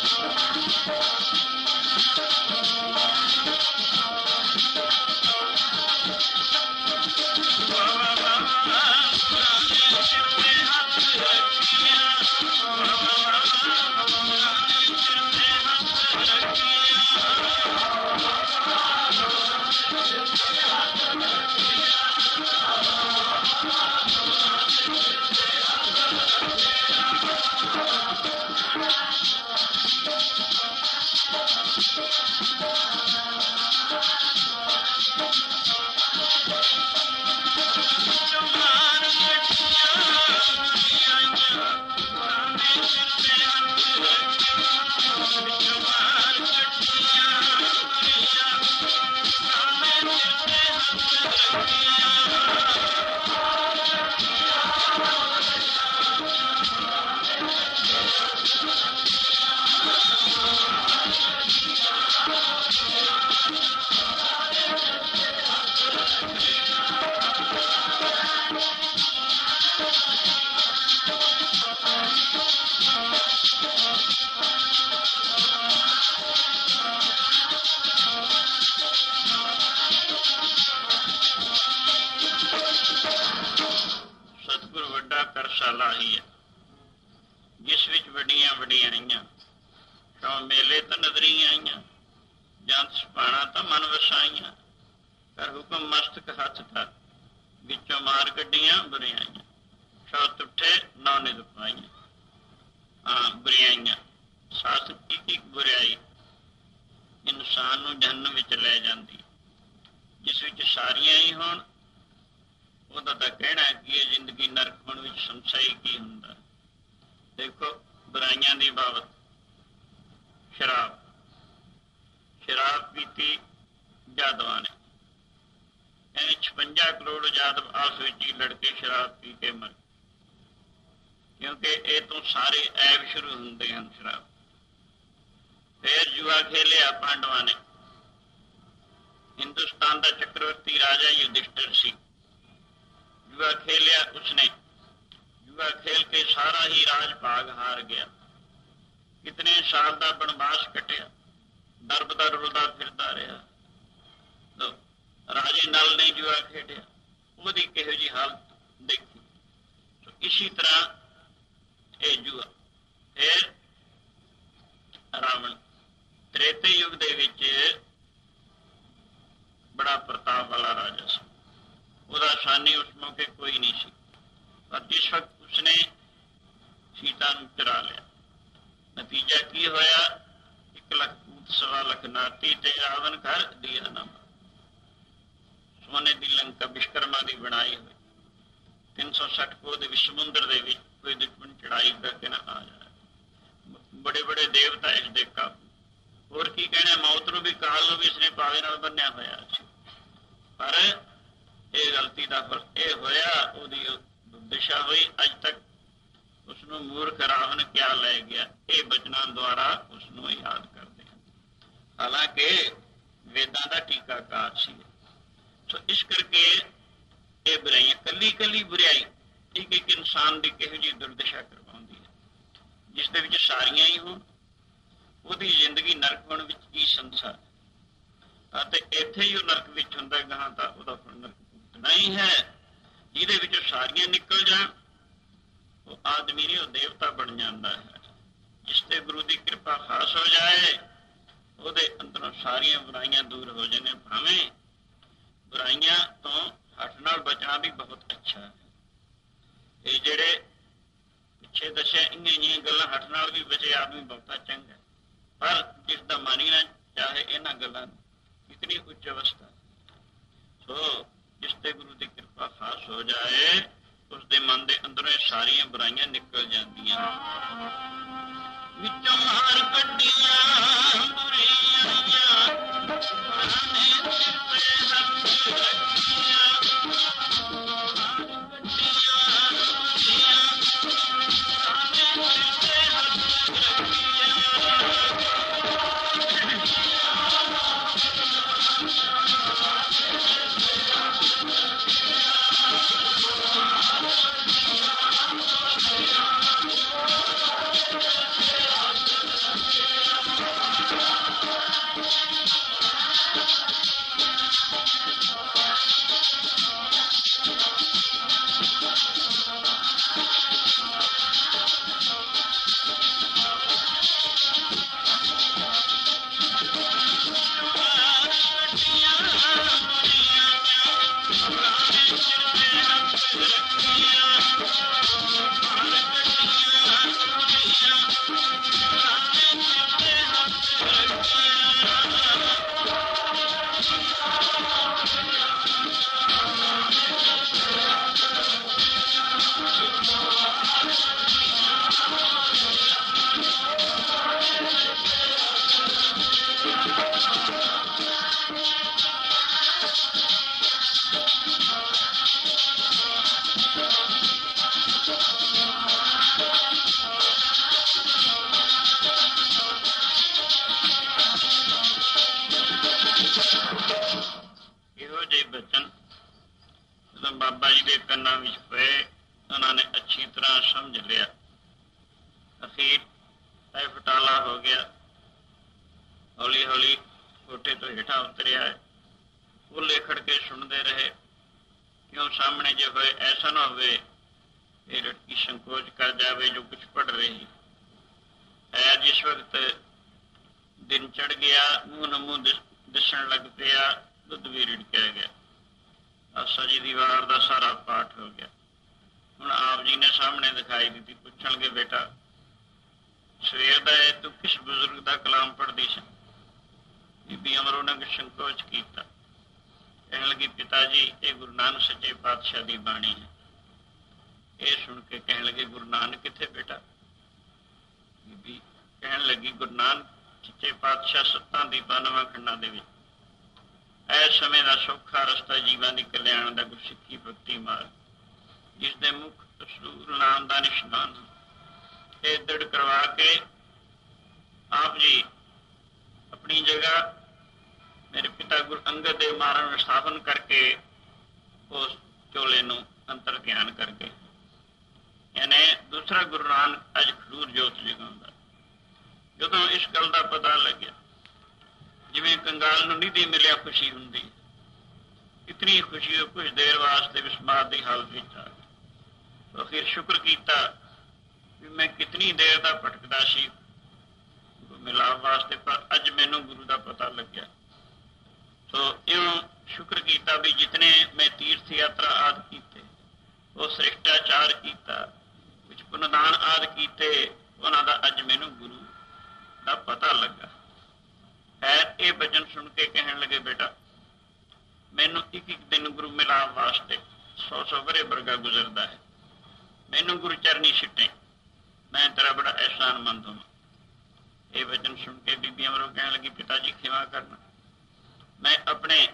ਸਤਿਗੁਰ ਵੱਡਾ ਕਰਸ਼ਾਲਾ ਹੀ ਹੈ, ਜਿਸ ਵਿੱਚ ਵੱਡੀਆਂ ਵਡਿਆਈਆਂ ਸੋ ਮੇਲੇ ਤਾਂ ਨਜ਼ਰੀ ਆਈਆਂ, ਜੰਤ ਸੁਪਾਣਾ ਤਾਂ ਮਨ ਵਸਾਈਆਂ, ਕਰ ਹੁਕਮ ਮਸਤਕ ਹੱਥ ਧਰ, ਵਿੱਚੋਂ ਮਾਰ ਕੱਢੀਆਂ ਬੁਰਿਆਈਆਂ, ਸੋ ਤੁੱਠੇ ਨੌ ਨਿਧ ਪਾਈਆਂ। ਬੁਰਿਆਈਆਂ ਸਾਸਤ ਇੱਕ ਬੁਰਿਆਈ ਇਨਸਾਨ ਨੂੰ ਜਹੰਨਮ ਵਿੱਚ ਲੈ ਜਾਂਦੀ, ਜਿਸ ਵਿੱਚ ਸਾਰੀਆਂ ਹੀ ਹੋਣ ਉਹਦਾ ਤਾਂ ਕਹਿਣਾ ਕੀ ਹੈ, ਜ਼ਿੰਦਗੀ ਨਰਕ ਹੋਣ ਵਿੱਚ ਸੰਸ਼ਾ ਹੀ ਕੀ ਹੁੰਦਾ। ਦੇਖੋ ਬੁਰਾਈਆਂ ਦੀ ਬਾਬਤ, ਸ਼ਰਾਬ ਪੀਤੀ ਜਾਦਵਾਂ ਨੇ, ਇਹਨੇ 56 ਕਰੋੜ ਜਾਦਵ ਆਪਸ ਵਿੱਚ ਹੀ ਲੜਕੇ ਸ਼ਰਾਬ ਪੀ ਕੇ ਮਰ, ਕਿਉਂਕਿ ਇਹ ਤੋਂ ਸਾਰੇ ਐਬ ਸ਼ੁਰੂ ਹੁੰਦੇ ਹਨ ਸ਼ਰਾਬ। ਫਿਰ ਜੂਆ ਖੇਲਿਆ ਪਾਂਡਵਾਂ ਨੇ, ਹਿੰਦੁਸਤਾਨ ਦਾ ਚੱਕਰਵਰਤੀ ਰਾਜਾ ਯੁਧਿਸ਼ਠਰ ਸੀ, ਜੂਆ ਖੇਲਿਆ ਉਸਨੇ, ਜੂਆ ਖੇਲ ਕੇ ਸਾਰਾ ਹੀ ਰਾਜ ਭਾਗ ਹਾਰ ਗਿਆ, ਕਿਤਨੇ ਸਾਲ ਦਾ ਬਨਵਾਸ ਕੱਟਿਆ, ਦਰਬਦਾ ਰੁਲਦਾ ਫਿਰਦਾ ਰਿਹਾ। ਰਾਜੇ ਨਲ ਨੇ ਜੂਆ ਖੇਡਿਆ, ਉਹਦੀ ਕਿਹੋ ਜਿਹੀ ਹਾਲਤ ਦੇਖੀ। ਇਸੀ ਤਰ੍ਹਾਂ ਇਹ ਜੂਆ। ਫਿਰ ਰਾਵਣ ਤ੍ਰੇਤੇ ਯੁੱਗ ਦੇ ਵਿੱਚ ਬੜਾ ਪ੍ਰਤਾਪ ਵਾਲਾ ਰਾਜਾ ਸੀ, ਉਹਦਾ ਸਾਨੀ ਉਸ ਮੌਕੇ ਕੋਈ ਨਹੀਂ ਸੀ, ਪਰ ਜਿਸ ਵਕਤ ਉਸਨੇ ਸੀਤਾ ਨੂੰ ਚੁਰਾ ਲਿਆ, ਨਤੀਜਾ ਕੀ ਹੋਇਆ? 1 ਲੱਖ ਪੂਤ, 1.25 ਲੱਖ ਨਾਤੀ ਤੇ ਰਾਵਣ ਘਰ ਦੀਆ ਨਾ। ਸੋਨੇ ਦੀ ਲੰਕਾ ਵਿਸ਼ਕਰਮਾ ਦੀ ਬਣਾਈ ਹੋਈ, 360 ਕੋਹ ਦੇ ਸਮੁੰਦਰ ਦੇ ਵਿੱਚ ਕੋਈ ਦੁਸ਼ਮਣ ਚੜਾਈ ਕਰਕੇ ਨਾ ਆ ਜਾਏ। ਬੜੇ ਬੜੇ ਦੇਵਤਾ ਇਸ ਦੇ ਕਾਬੂ। ਹੋਰ ਕੀ ਕਹਿਣਾ, ਮੌਤ ਨੂੰ ਵੀ, ਕਾਲ ਨੂੰ ਵੀ ਇਸਨੇ ਪਾਵੇ ਨਾਲ ਬੰਨਿਆ ਹੋਇਆ ਸੀ। ਪਰ ਇਹ ਗਲਤੀ ਦਾ ਫਲ ਇਹ ਹੋਇਆ, ਉਹਦੀ ਦਿਸ਼ਾ ਹੋਈ। ਅੱਜ ਤੱਕ ਉਸਨੂੰ ਮੂਰਖ ਰਾਵਣ ਕਿਆ ਲੈ ਗਿਆ, ਇਹ ਬਚਨਾਂ ਦੁਆਰਾ ਉਸਨੂੰ ਯਾਦ ਕਰਦੇ ਹਨ। ਹਾਲਾਂਕਿ ਵੇਦਾਂ ਦਾ ਟੀਕਾਕਾਰ ਸੀ। ਸੋ ਇਸ ਕਰਕੇ ਇਹ ਬੁਰਾਈਆਂ, ਕੱਲੀ ਬੁਰਾਈ ਇੱਕ ਇਨਸਾਨ ਦੀ ਕਿਹੋ ਜਿਹੀ ਦੁਰਦਸ਼ਾ ਕਰਵਾਉਂਦੀ ਹੈ, ਜਿਸ ਦੇ ਵਿੱਚ ਸਾਰੀਆਂ ਹੀ ਹੋਣ, ਉਹਦੀ ਜ਼ਿੰਦਗੀ ਨਰਕ ਹੋਣ ਵਿੱਚ ਕੀ ਸੰਸਾਰ, ਅਤੇ ਇੱਥੇ ਹੀ ਉਹ ਨਰਕ ਵਿੱਚ ਹੁੰਦਾ, ਗਾਹਾਂ ਤਾਂ ਉਹਦਾ ਫਲ ਨਰਕ ਭੁਗਤਣਾ ਹੀ ਹੈ। ਜਿਹਦੇ ਵਿੱਚੋਂ ਸਾਰੀਆਂ ਨਿਕਲ ਜਾਣ, ਉਹ ਆਦਮੀ ਨਹੀਂ, ਉਹ ਦੇਵਤਾ ਬਣ ਜਾਂਦਾ ਹੈ। ਜਿਸ ਤੇ ਗੁਰੂ ਦੀ ਕਿਰਪਾ ਖਾਸ ਹੋ ਜਾਏ, ਉਹਦੇ ਅੰਦਰੋਂ ਸਾਰੀਆਂ ਬੁਰਾਈਆਂ ਦੂਰ ਹੋ ਜਾਂਦੇ। ਭਾਵੇਂ ਬੁਰਾਈਆਂ ਤੋਂ ਹੱਠ ਨਾਲ ਬਚਣਾ ਵੀ ਬਹੁਤ ਅੱਛਾ ਹੈ। ਇਹ ਜਿਹੜੇ ਪਿੱਛੇ ਦੱਸਿਆ ਇੰਨੀਆਂ ਗੱਲਾਂ ਹੱਠ ਨਾਲ ਵੀ ਬਚੇ ਆਦਮੀ ਬਹੁਤਾ ਚੰਗਾ, ਪਰ ਜਿਸ ਦਾ ਮਨ ਹੀ ਨਾ ਚਾਹੇ ਇਹਨਾਂ ਗੱਲਾਂ ਨੂੰ, ਇਤਨੀ ਉੱਚ ਅਵਸਥਾ। ਸੋ ਜਿਸ ਤੇ ਗੁਰੂ ਦੀ ਕਿਰਪਾ ਖਾਸ ਹੋ ਜਾਏ, ਉਸਦੇ ਮਨ ਦੇ ਅੰਦਰੋਂ ਇਹ ਸਾਰੀਆਂ ਬੁਰਾਈਆਂ ਨਿਕਲ ਜਾਂਦੀਆਂ। ਵਿੱਚੋਂ ਮਾਰ ਕੱਢੀਆਂ ਬੁਰਾਈਆਂ, ਬਾਬਾ ਜੀ ਦੇ ਕੰਨਾਂ ਵਿੱਚ ਪਏ। ਉਹਨਾਂ ਨੇ ਅੱਛੀ ਤਰ੍ਹਾਂ ਸਮਝ ਲਿਆ। ਅਖੀਰ ਇਹ ਫਟਾਲਾ ਹੋ ਗਿਆ। ਹੌਲੀ ਹੌਲੀ ਕੋਠੇ ਤੋਂ ਹੇਠਾਂ ਉਤਰਿਆ ਹੈ। ਬੁੱਲੇ ਖੜਕੇ ਸੁਣਦੇ ਰਹੇ। ਕਿਉਂ ਸਾਹਮਣੇ ਜੇ ਹੋਏ ਐਸਾ ਨਾ ਹੋਵੇ ਇਹ ਲੜਕੀ ਸੰਕੋਚ ਕਰ ਜਾਵੇ ਜੋ ਕੁਛ ਪੜ ਰਹੀ ਹੈ। ਜਿਸ ਵਕਤ ਦਿਨ ਚੜ ਗਿਆ, ਮੂੰਹ ਨੂੰ ਮੂੰਹ ਦਿਸਣ ਲੱਗ ਪਿਆ, ਦੁੱਧ ਵੀ ਰਿੜਕਿਆ ਗਿਆ। ਆਸਾ ਜੀ ਦੀ ਵਾਰ ਦਾ ਸਾਰਾ ਪਾਠ ਹੋ ਗਿਆ। ਹੁਣ ਆਪ ਜੀ ਨੇ ਸਾਹਮਣੇ ਦਿਖਾਈ ਦਿੱਤੀ। ਪੁੱਛਣਗੇ, ਬੇਟਾ ਸਵੇਰ ਦਾ ਹੈ, ਤੂੰ ਕਿਸ ਬਜ਼ੁਰਗ ਦਾ ਕਲਾਮ ਪੜ੍ਹਦੀ ਸੀ? ਬੀਬੀ ਅਮਰੋ ਨੇ ਸੰਕੋਚ ਕੀਤਾ। ਕਹਿਣ ਲੱਗੀ, ਪਿਤਾ ਜੀ ਇਹ ਗੁਰੂ ਨਾਨਕ ਸੱਚੇ ਪਾਤਸ਼ਾਹ ਦੀ ਬਾਣੀ ਹੈ। ਇਹ ਸੁਣ ਕੇ ਕਹਿਣ ਲੱਗੇ, ਗੁਰੂ ਨਾਨਕ ਕਿੱਥੇ ਬੇਟਾ? ਬੀਬੀ ਕਹਿਣ ਲੱਗੀ, ਗੁਰੂ ਨਾਨਕ ਸੱਚੇ ਪਾਤਸ਼ਾਹ ਸੱਤਾਂ ਦੀਪਾਂ ਨਵਾਂ ਖੰਡਾਂ ਦੇ ਵਿੱਚ। ਇਸ ਸਮੇਂ ਦਾ ਸੌਖਾ ਰਸਤਾ ਜੀਵਾਂ ਦੀ ਕਲਿਆਣ ਦਾ ਗੁਰਸਿੱਖੀ ਭਗਤੀ ਮਾਰਗ, ਜਿਸ ਦੇ ਮੁੱਖ ਅਸੂਲ ਨਾਮ ਦਾ ਨਿਸ਼ਾਨ ਇਹ ਦ੍ਰਿੜ ਕਰਵਾ ਕੇ ਆਪ ਜੀ ਆਪਣੀ ਜਗ੍ਹਾ ਮੇਰੇ ਪਿਤਾ ਗੁਰੂ ਅੰਗਦ ਦੇਵ ਮਹਾਰਾਜ ਨੂੰ ਸਥਾਪਨ ਕਰਕੇ ਉਸ ਝੋਲੇ ਨੂੰ ਅੰਤਰ ਧਿਆਨ ਕਰਕੇ ਯਾਨੀ ਦੂਸਰਾ ਗੁਰੂ ਨਾਨਕ ਅੱਜ ਖਡੂਰ ਜੋਤ ਜਗਾਉਂਦਾ। ਜਦੋਂ ਇਸ ਗੱਲ ਦਾ ਪਤਾ ਲੱਗਿਆ, ਜਿਵੇਂ ਕੰਗਾਲ ਨੂੰ ਨਿਧੀ ਮਿਲਿਆ ਖੁਸ਼ੀ ਹੁੰਦੀ, ਇਤਨੀ ਖੁਸ਼ੀ ਉਹ ਕੁਝ ਦੇਰ ਵਾਸਤੇ ਵਿਸਮਾਦ ਦੀ ਹਾਲਤ ਵਿੱਚ ਆ ਗਈ। ਅਖੀਰ ਸ਼ੁਕਰ ਕੀਤਾ ਵੀ ਮੈਂ ਕਿਤਨੀ ਦੇਰ ਦਾ ਭਟਕਦਾ ਸੀ ਗੁਰੂ ਮਿਲਾਪ ਵਾਸਤੇ, ਪਰ ਅੱਜ ਮੈਨੂੰ ਗੁਰੂ ਦਾ ਪਤਾ ਲੱਗਿਆ। ਸੋ ਇਉਂ ਸ਼ੁਕਰ ਕੀਤਾ ਵੀ ਜਿਤਨੇ ਮੈਂ ਤੀਰਥ ਯਾਤਰਾ ਆਦਿ ਕੀਤੇ, ਉਹ ਸ੍ਰਿਸ਼ਟਾਚਾਰ ਕੀਤਾ, ਕੁਝ ਪੁੰਨਦਾਨ ਆਦਿ ਕੀਤੇ, ਉਹਨਾਂ ਦਾ ਅੱਜ ਮੈਨੂੰ ਗੁਰੂ ਦਾ ਪਤਾ ਲੱਗਾ ਹੈ। ਇਹ ਬਚਨ ਸੁਣ ਕੇ ਕਹਿਣ ਲੱਗੇ, ਬੇਟਾ ਮੈਨੂੰ ਇੱਕ ਇੱਕ ਦਿਨ ਗੁਰੂ ਮਿਲਾਪ ਵਾਸਤੇ 100 ਵਰੇ ਵਰਗਾ ਗੁਜ਼ਰਦਾ ਹੈ। ਮੈਨੂੰ ਗੁਰੂ ਚਰਨੀ ਸਿੱਟੇ, ਮੈਂ ਤੇਰਾ ਬੜਾ ਅਹਿਸਾਨਮੰਦ ਹਾਂ। ਇਹ ਬਚਨ ਸੁਣ ਕੇ ਬੀਬੀ ਅਮਰੋ ਕਹਿਣ ਲੱਗੀ, ਪਿਤਾ ਜੀ ਖਿਮਾ ਕਰਨਾ, ਮੈਂ ਆਪਣੇ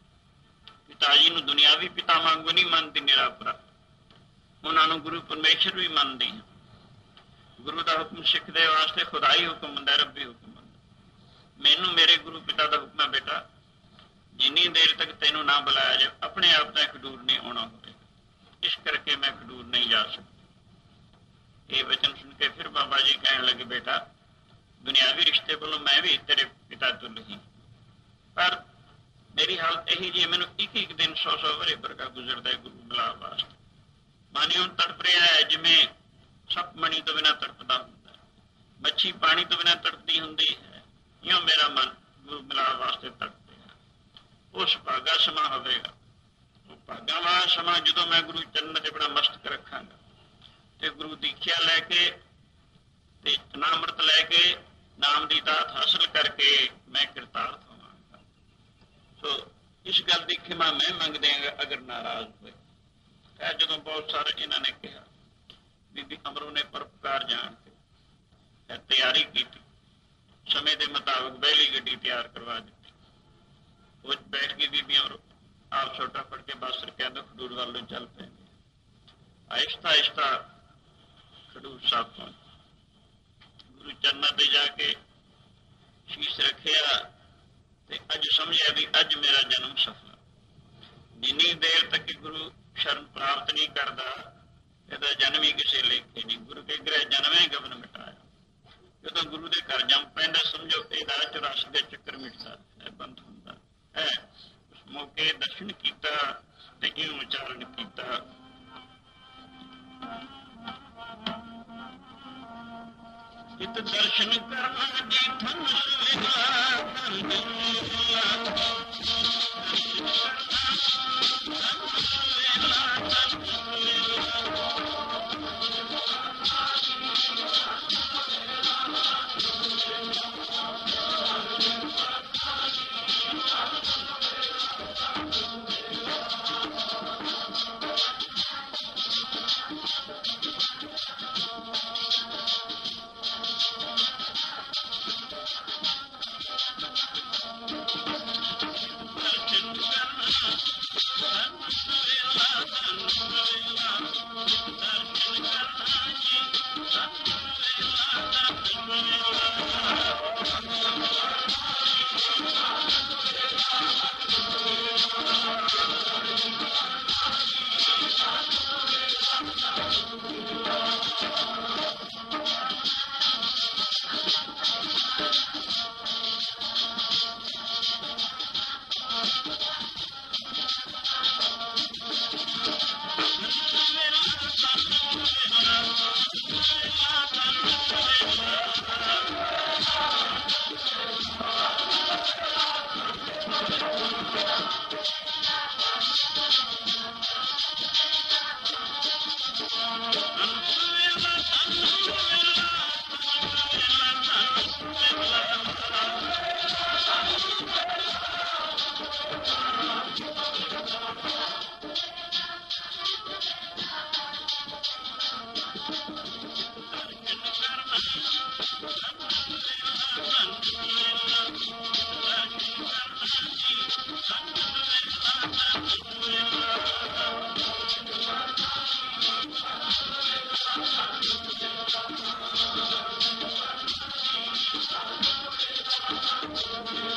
ਪਿਤਾ ਜੀ ਨੂੰ ਦੁਨਿਆਵੀ ਪਿਤਾ ਵਾਂਗੂ ਨਹੀਂ ਮੰਨਦੀ ਨਿਰਾਪਰਾ, ਉਹਨਾਂ ਨੂੰ ਗੁਰੂ ਪਰਮੇਸ਼ਰ ਵੀ ਮੰਨਦੀ ਹਾਂ। ਗੁਰੂ ਦਾ ਹੁਕਮ ਸਿੱਖ ਦੇ ਵਾਸਤੇ ਖੁਦਾ ਹੀ ਹੁਕਮ ਹੁੰਦਾ, ਰੱਬੀ ਹੁਕਮ ਹੁੰਦਾ। ਮੈਨੂੰ ਮੇਰੇ ਗੁਰੂ ਪਿਤਾ ਦਾ ਹੁਕਮ ਹੈ, ਬੇਟਾ ਜਿੰਨੀ ਦੇਰ ਤੱਕ ਤੈਨੂੰ ਨਾ ਬੁਲਾਇਆ ਜਾਏ ਆਪਣੇ ਆਪ ਤਾਂ ਖਡੂਰ ਨਹੀਂ ਆਉਣਾ ਹੋਵੇਗਾ, ਇਸ ਕਰਕੇ ਮੈਂ ਖਡੂਰ ਨਹੀਂ ਜਾ ਸਕਦਾ। ਇਹ ਵਚਨ ਸੁਣ ਕੇ ਫਿਰ ਬਾਬਾ ਜੀ ਕਹਿਣ ਲੱਗੇ, ਬੇਟਾ ਦੁਨਿਆਵੀ ਰਿਸ਼ਤੇ ਵੱਲੋਂ ਮੈਂ ਵੀ ਤੇਰੇ ਪਿਤਾ ਤੁਲ ਹੀ, ਪਰ ਮੇਰੀ ਹਾਲਤ ਇਹੀ ਜੀ, ਮੈਨੂੰ ਇੱਕ ਇੱਕ ਦਿਨ 100 ਵਰੇ ਵਰਗਾ ਗੁਜ਼ਰਦਾ ਹੈ ਗੁਰੂ ਮਿਲਾਪ ਵਾਸਤੇ। ਮਾਨਿਓ ਤੜਪ ਰਿਹਾ ਹੈ ਜਿਵੇਂ ਸੱਪ ਮਣੀ ਤੋਂ ਬਿਨਾਂ ਤੜਪਦਾ ਹੁੰਦਾ, ਮੱਛੀ ਪਾਣੀ ਤੋਂ ਬਿਨਾਂ ਤੜਪਦੀ ਹੁੰਦੀ ਹੈ, ਇਉਂ ਮੇਰਾ ਮਨ ਗੁਰੂ ਮਿਲਾਪ ਵਾਸਤੇ ਤੜਪ ਰਿਹਾ। ਉਹ ਸੁਭਾਗਾ ਸਮਾਂ ਹੋਵੇਗਾ, ਉਹ ਭਾਗਾ ਵਾਲਾ ਸਮਾਂ ਜਦੋਂ ਮੈਂ ਗੁਰੂ ਚਰਨ ਤੇ ਬੜਾ ਮਸਤਕ ਰੱਖਾਂਗਾ ਤੇ ਗੁਰੂ ਦੀਖਿਆ ਲੈ ਕੇ ਤੇ ਨਾਮਰਤ ਲੈ ਕੇ ਨਾਮ ਦੀ ਦਾਤ ਹਾਸਲ ਕਰਕੇ ਮੈਂ ਕਿਰਤਾਰਥ ਹੋਵਾਂਗਾ। ਸੋ ਇਸ ਗੱਲ ਦੀ ਖਿਮਾ ਮੈਂ ਮੰਗਦੇ ਹਾਂ ਅਗਰ ਨਾਰਾਜ਼ ਹੋਏ। ਜਦੋਂ ਬਹੁਤ ਸਾਰੇ ਇਹਨਾਂ ਨੇ ਕਿਹਾ, ਬੀਬੀ ਅਮਰੋ ਨੇ ਪਰਪਕਾਰ ਜਾਣ ਕੇ ਤਿਆਰੀ ਕੀਤੀ, ਸਮੇਂ ਦੇ ਮੁਤਾਬਕ ਬਹਿਲੀ ਗੱਡੀ ਤਿਆਰ ਕਰਵਾ ਦਿੱਤੀ। ਉਹ ਬੈਠ ਕੇ ਬੀਬੀ ਅਮਰੋ ਆਪ ਛੋਟਾ ਫੜ ਕੇ ਬੱਸ ਰਕਿਆ ਤਾਂ ਖਡੂਰ ਵੱਲ ਨੂੰ ਚੱਲ ਪੈਂਦੇ। ਆਹਿਸਤਾ ਆਹਿਸਤਾ ਖਡੂਰ ਸਾਹਿਬ ਪਹੁੰਚ, ਗੁਰੂ ਚਰਨਾਂ ਤੇ ਜਾ ਕੇ ਸ਼ੀਸ਼ ਰੱਖਿਆ ਤੇ ਅੱਜ ਸਮਝਿਆ ਵੀ ਅੱਜ ਮੇਰਾ ਜਨਮ ਸਫਲ। ਜਿੰਨੀ ਦੇਰ ਤੱਕ ਗੁਰੂ ਸ਼ਰਨ ਪ੍ਰਾਪਤ ਨਹੀਂ ਕਰਦਾ, ਇਹਦਾ ਜਨਮ ਹੀ ਕਿਸੇ ਲੇਖੇ ਨਹੀਂ। ਗੁਰੂ ਕੇ ਗ੍ਰਹਿ ਜਨਮੇ ਗਬਨ ਮਿਟਾਇਆ। ਜਦੋਂ ਗੁਰੂ ਦੇ ਘਰ ਜੰਮ ਪੈਂਦਾ, ਸਮਝੋ ਇਹਦਾ 84 ਦੇ ਚੱਕਰ ਮਿਟਦਾ ਹੈ, ਬੰਦ ਹੁੰਦਾ ਹੈ। ਉਸ ਮੌਕੇ ਦਰਸ਼ਨ ਕੀਤਾ ਤੇ ਇਹ ਉਚਾਰਨ ਕੀਤਾ, ਇਤ ਦਰਸ਼ਨ ਕਰਨਾ ਜੀ ਧਨ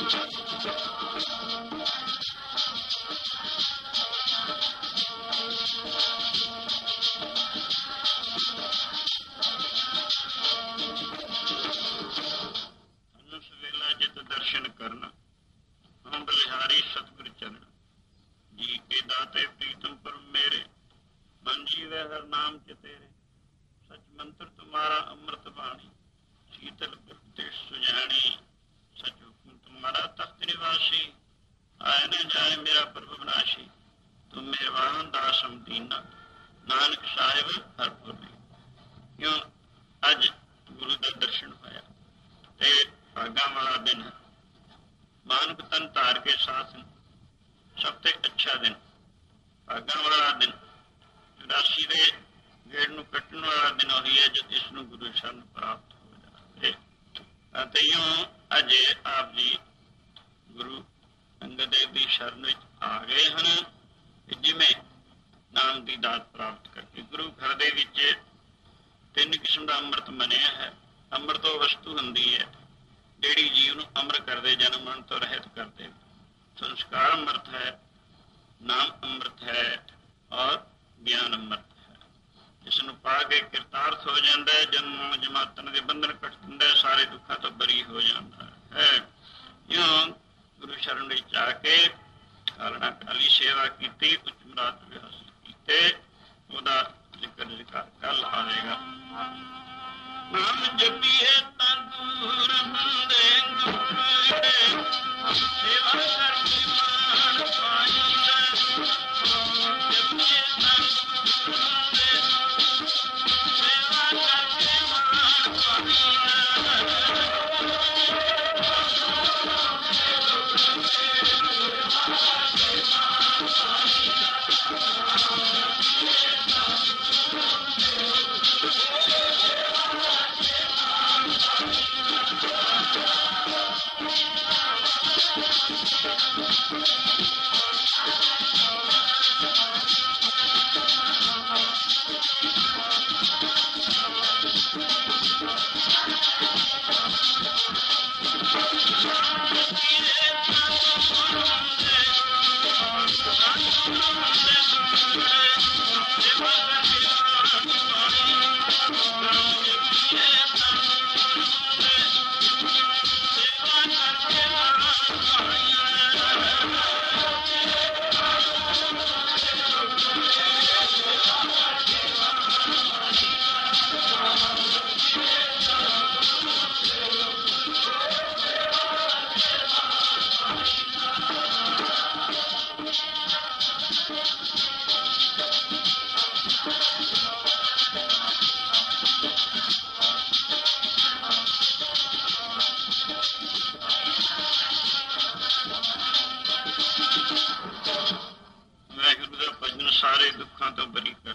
ਸਵੇਲਾ ਜਿਤ ਦਰਸ਼ਨ ਕਰਨ ਹਮ ਬਲਿਹਾਰੀ ਸਤਿਗੁਰ ਚਰਨ ਜੀ ਕੇ ਦਾਤੇ ਪ੍ਰੀਤਮ ਪਰ ਮੇਰੇ ਮਨ ਜੀਵੇ ਹਰ ਨਾਮ ਚ ਤੇਰੇ ਸਚ ਮੰਤਰ ਤੁਮਾਰਾ ਅੰਮ੍ਰਿਤ ਬਾਣੀ शीतल गुप्ते सुजानी सच हुक्म तुम्हारा तख्त निवासी आए न जाए मेरा प्रभु विनाशी तुम मेहरबान दासम दीना नानक साहिब हरपुर क्यों अज गुरु का दर्शन होया ते भागा वाला दिन है मानव तन धार के साथ सबसे अच्छा दिन भागा वाला दिन राशि के गेड़ नूं कट्टण वाला दिन वही है जो इसनूं गुरु शरण प्राप्त ਤਈਓ ਅੱਜ ਆਪ ਜੀ ਗੁਰੂ ਅੰਗਦ ਦੇਵ ਦੀ ਸ਼ਰਨ ਵਿੱਚ ਆ ਗਏ ਹਨ। ਜਿਵੇਂ ਨਾਮ ਦੀ ਦਾਤ ਪ੍ਰਾਪਤ ਕਰਕੇ ਗੁਰੂ ਘਰ ਦੇ ਵਿੱਚ 3 ਕਿਸਮ ਦਾ ਅੰਮ੍ਰਿਤ ਮੰਨਿਆ ਹੈ। ਅੰਮ੍ਰਿਤ ਉਹ ਵਸਤੂ ਹੁੰਦੀ ਹੈ ਜਿਹੜੀ ਜੀਵ ਨੂੰ ਅਮਰ ਕਰਦੇ, ਜਨਮ ਮਰਨ ਤੋਂ ਰਹਿਤ ਕਰਦੇ। ਸੰਸਕਾਰ ਅੰਮ੍ਰਿਤ ਹੈ, ਨਾਮ ਅੰਮ੍ਰਿਤ ਹੈ ਔਰ ਗਿਆਨ ਅੰਮ੍ਰਿਤ। ਇਸ ਨੂੰ ਪਾ ਕੇ ਕਿਰਤਾਰਥ ਹੋ ਜਾਂਦਾ ਹੈ, ਜਨਮ ਜਮਾਤਨ ਦੇ ਬੰਧਨ ਕੱਟ ਦਿੰਦਾ, ਸਾਰੇ ਦੁੱਖਾਂ ਤੋਂ ਬਰੀ ਹੋ ਜਾਂਦਾ ਹੈ। ਇਉਂ ਗੁਰੂ ਸ਼ਰਨ ਵਿੱਚ ਆ ਕੇ ਕਾਲਣਾ ਕਾਲੀ ਸੇਵਾ ਕੀਤੀ, ਉੱਚ ਮਰਾਤ ਵਿਹਾਸ ਕੀਤੇ, ਉਹਦਾ ਜ਼ਿਕਰ ਕੱਲ ਆਵੇਗਾ। ਨਾਮ ਜਪੀਏ ਤਾਂ ਦੂਰ ਹੁੰਦੇ ਗੁਰ ਸੇਵਾ ਕਰਕੇ ਮਾਨ ਪਾਈਂਦਾ, ਜਪੀਏ ਤਾਂ ਦੂਰ ਹੁੰਦੇ ਸੇਵਾ ਕਰਕੇ ਮਾਨ ਪਾਈਂਦਾ। ਸਾਰੇ ਦੁੱਖਾਂ ਤੋਂ ਬਰੀ ਕਰ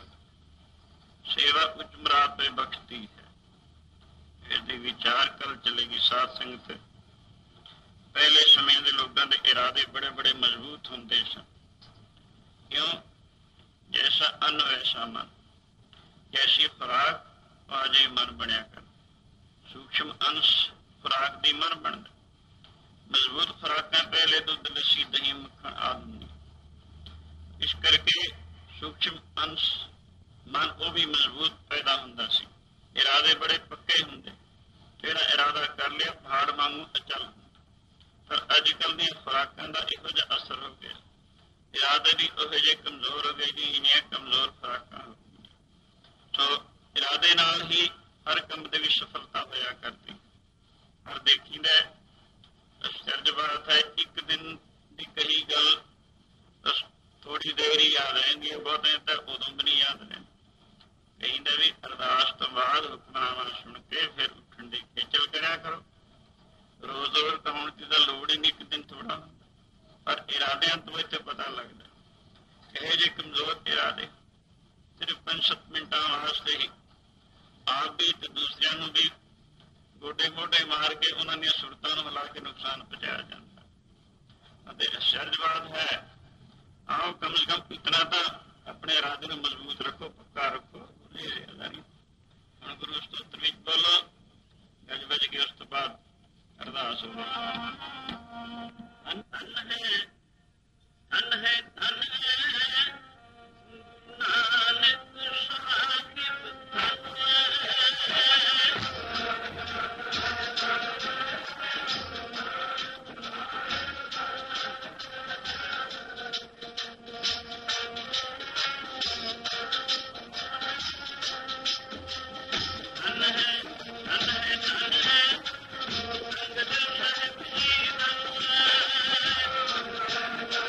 ਸੇਵਾ ਉੱਚ ਮਰਾਤ ਤੇ ਬਖਸ਼ਦੀ ਹੈ। ਇਹਦੇ ਵਿਚਾਰ ਕਰ ਚਲੇਗੀ ਸਾਧ ਸੰਗਤ। ਪਹਿਲੇ ਸਮੇਂ ਦੇ ਲੋਕਾਂ ਦੇ ਇਰਾਦੇ ਬੜੇ ਬੜੇ ਮਜ਼ਬੂਤ ਹੁੰਦੇ ਸਨ। ਕਿਉਂ? ਜੈਸਾ ਅੰਨ ਵੈਸਾ ਮਨ, ਜੈਸੀ ਖੁਰਾਕ ਆਜੇ ਮਨ ਬਣਿਆ ਕਰ। ਸੂਖਸ਼ਮ ਅੰਸ਼ ਖੁਰਾਕ ਦੀ ਮਨ ਬਣਦਾ। ਮਜ਼ਬੂਤ ਖੁਰਾਕਾਂ ਪਹਿਲੇ ਦੁੱਧ, ਲੱਸੀ, ਦਹੀਂ, ਮੱਖਣ ਆਦਿ। ਇਸ ਕਰਕੇ ਸੂਖਸ਼ਮ ਅੰਸ਼ ਮਨ ਉਹ ਵੀ ਮਜ਼ਬੂਤ ਪੈਦਾ ਹੁੰਦਾ ਸੀ। ਇਰਾਦੇ ਬੜੇ ਪੱਕੇ ਹੁੰਦੇ। ਜਿਹੜਾ ਇਰਾਦਾ ਕਰ ਲਿਆ ਪਹਾੜ ਵਾਂਗੂ ਅਚਲ ਹੁੰਦਾ। ਪਰ ਅੱਜ ਕੱਲ੍ਹ ਦੀਆਂ ਖੁਰਾਕਾਂ ਦਾ ਇਹੋ ਜਿਹਾ ਅਸਰ ਹੋ ਗਿਆ। ਇਰਾਦੇ ਵੀ ਉਹੋ ਜਿਹੇ ਕਮਜ਼ੋਰ ਹੋ ਗਏ ਜੀ। ਇੰਨੀਆਂ ਕਮਜ਼ੋਰ ਖੁਰਾਕਾਂ ਹੋ ਗਈਆਂ। ਸੋ ਇਰਾਦੇ ਨਾਲ ਹੀ ਹਰ ਕੰਮ ਦੇ ਵਿੱਚ ਸਫਲਤਾ ਹੋਇਆ ਕਰਦੀ। ਪਰ ਦੇਖੀਦਾ ਅਚਰਜ ਬਾਤ ਹੈ, ਇੱਕ ਦਿਨ ਦੀ ਕਹੀ ਗੱਲ ਥੋੜੀ ਦੇਰ ਹੀ ਯਾਦ ਰਹਿੰਦੀ ਹੈ, ਬਹੁਤੇ ਤਾਂ ਉਦੋਂ ਵੀ ਨਹੀਂ ਯਾਦ ਰਹਿੰਦੀ। ਕਹਿੰਦਾ ਵੀ ਅਰਦਾਸ ਤੋਂ ਬਾਅਦ ਹੁਕਮਨਾਮਾ ਸੁਣ ਕੇ ਫਿਰ ਉੱਠਣ ਦੀ ਖੇਚਲ ਕਰਿਆ ਕਰੋ। ਰੋਜ਼ ਰੋਜ਼ ਕਹਾਉਣ ਦੀ ਤਾਂ ਲੋੜ ਹੀ ਨਹੀਂ, ਇੱਕ ਦਿਨ ਥੋੜਾ ਹੁੰਦਾ। ਪਰ ਇਰਾਦਿਆਂ ਤੋਂ ਇੱਥੇ ਪਤਾ ਲੱਗਦਾ ਇਹੋ ਜਿਹੇ ਕਮਜ਼ੋਰ ਇਰਾਦੇ ਸਿਰਫ 5-7 ਮਿੰਟਾਂ ਵਾਸਤੇ ਹੀ ਆਪ ਵੀ ਤੇ ਦੂਸਰਿਆਂ ਨੂੰ ਵੀ ਗੋਡੇ ਮੋਢੇ ਮਾਰ ਕੇ ਉਹਨਾਂ ਦੀਆਂ ਸੁਰਤਾਂ ਨੂੰ ਹਿਲਾ ਕੇ ਨੁਕਸਾਨ ਪਹੁੰਚਾਇਆ ਜਾਂਦਾ। ਅਤੇ ਅਚਰਜਵਾਦ ਹੈ। ਆਓ ਕਮ ਸੇ ਕਮ ਇਤਨਾ ਤਾਂ ਆਪਣੇ ਇਰਾਦੇ ਨੂੰ ਮਜ਼ਬੂਤ ਰੱਖੋ, ਪੱਕਾ ਰੱਖੋ। ਹੁਣ ਗੁਰੂ ਸਤੋਤਰ ਵਿੱਚ ਬੋਲੋ, ਗੱਜ ਵੱਜ ਕੇ ਉਸ ਤੋਂ ਬਾਅਦ ਅਰਦਾਸ ਹੋਵੇ। ਧਨ ਧਨ ਹੈ, ਧਨ ਹੈ, ਧਨ ਹੈ, ਨਾਨਕ ਸਾਹਿਬ ਧਨ ਹੈ। ਧਨ ਹੈ, ਧਨ ਹੈ, ਧਨ ਹੈ, ਸੰਗਤ ਸਾਹਿਬ ਜੀ ਧਨ ਹੈ।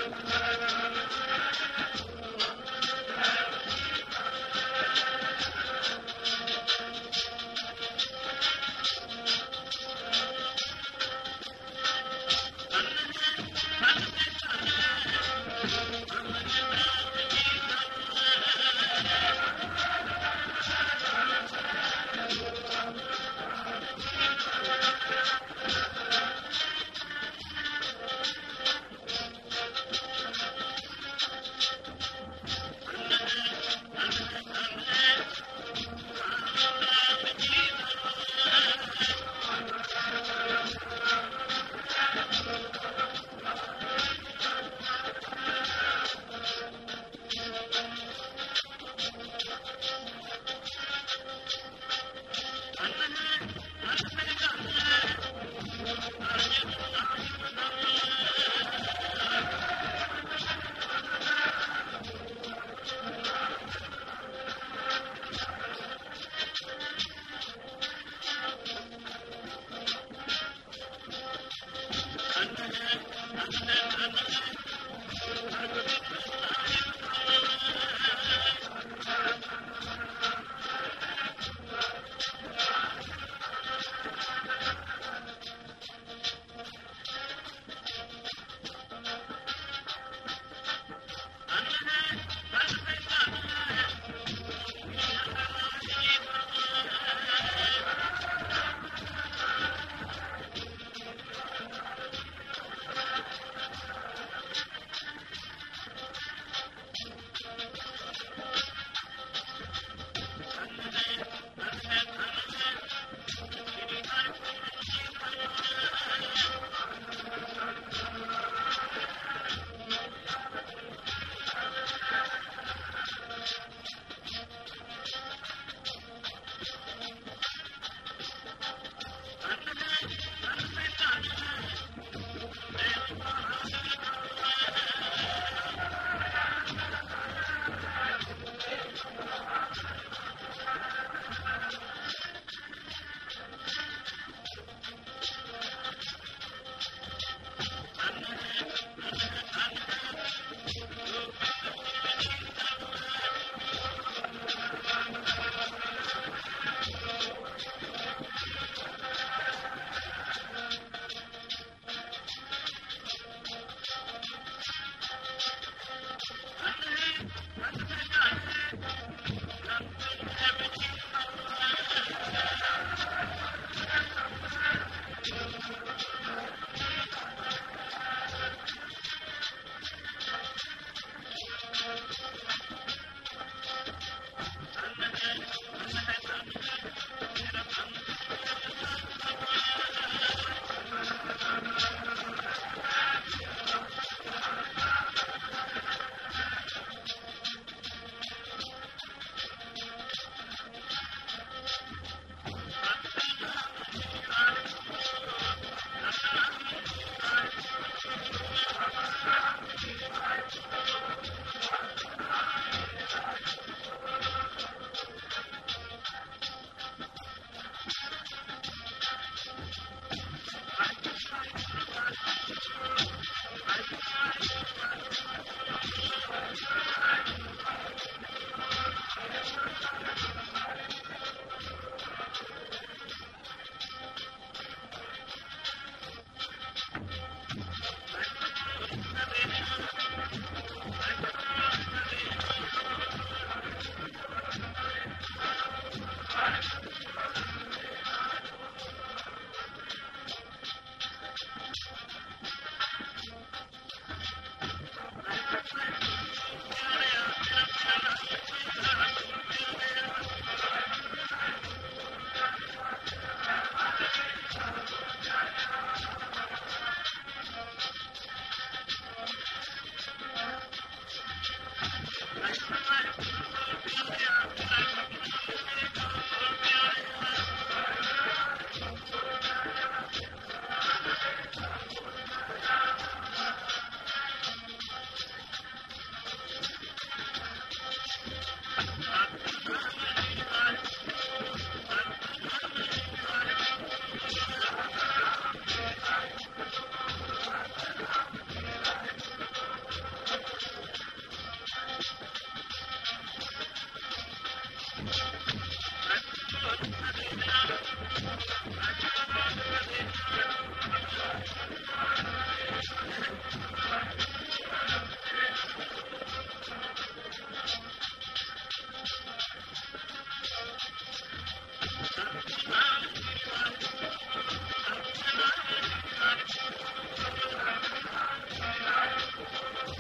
ਵਾਹਿਗੁਰੂ।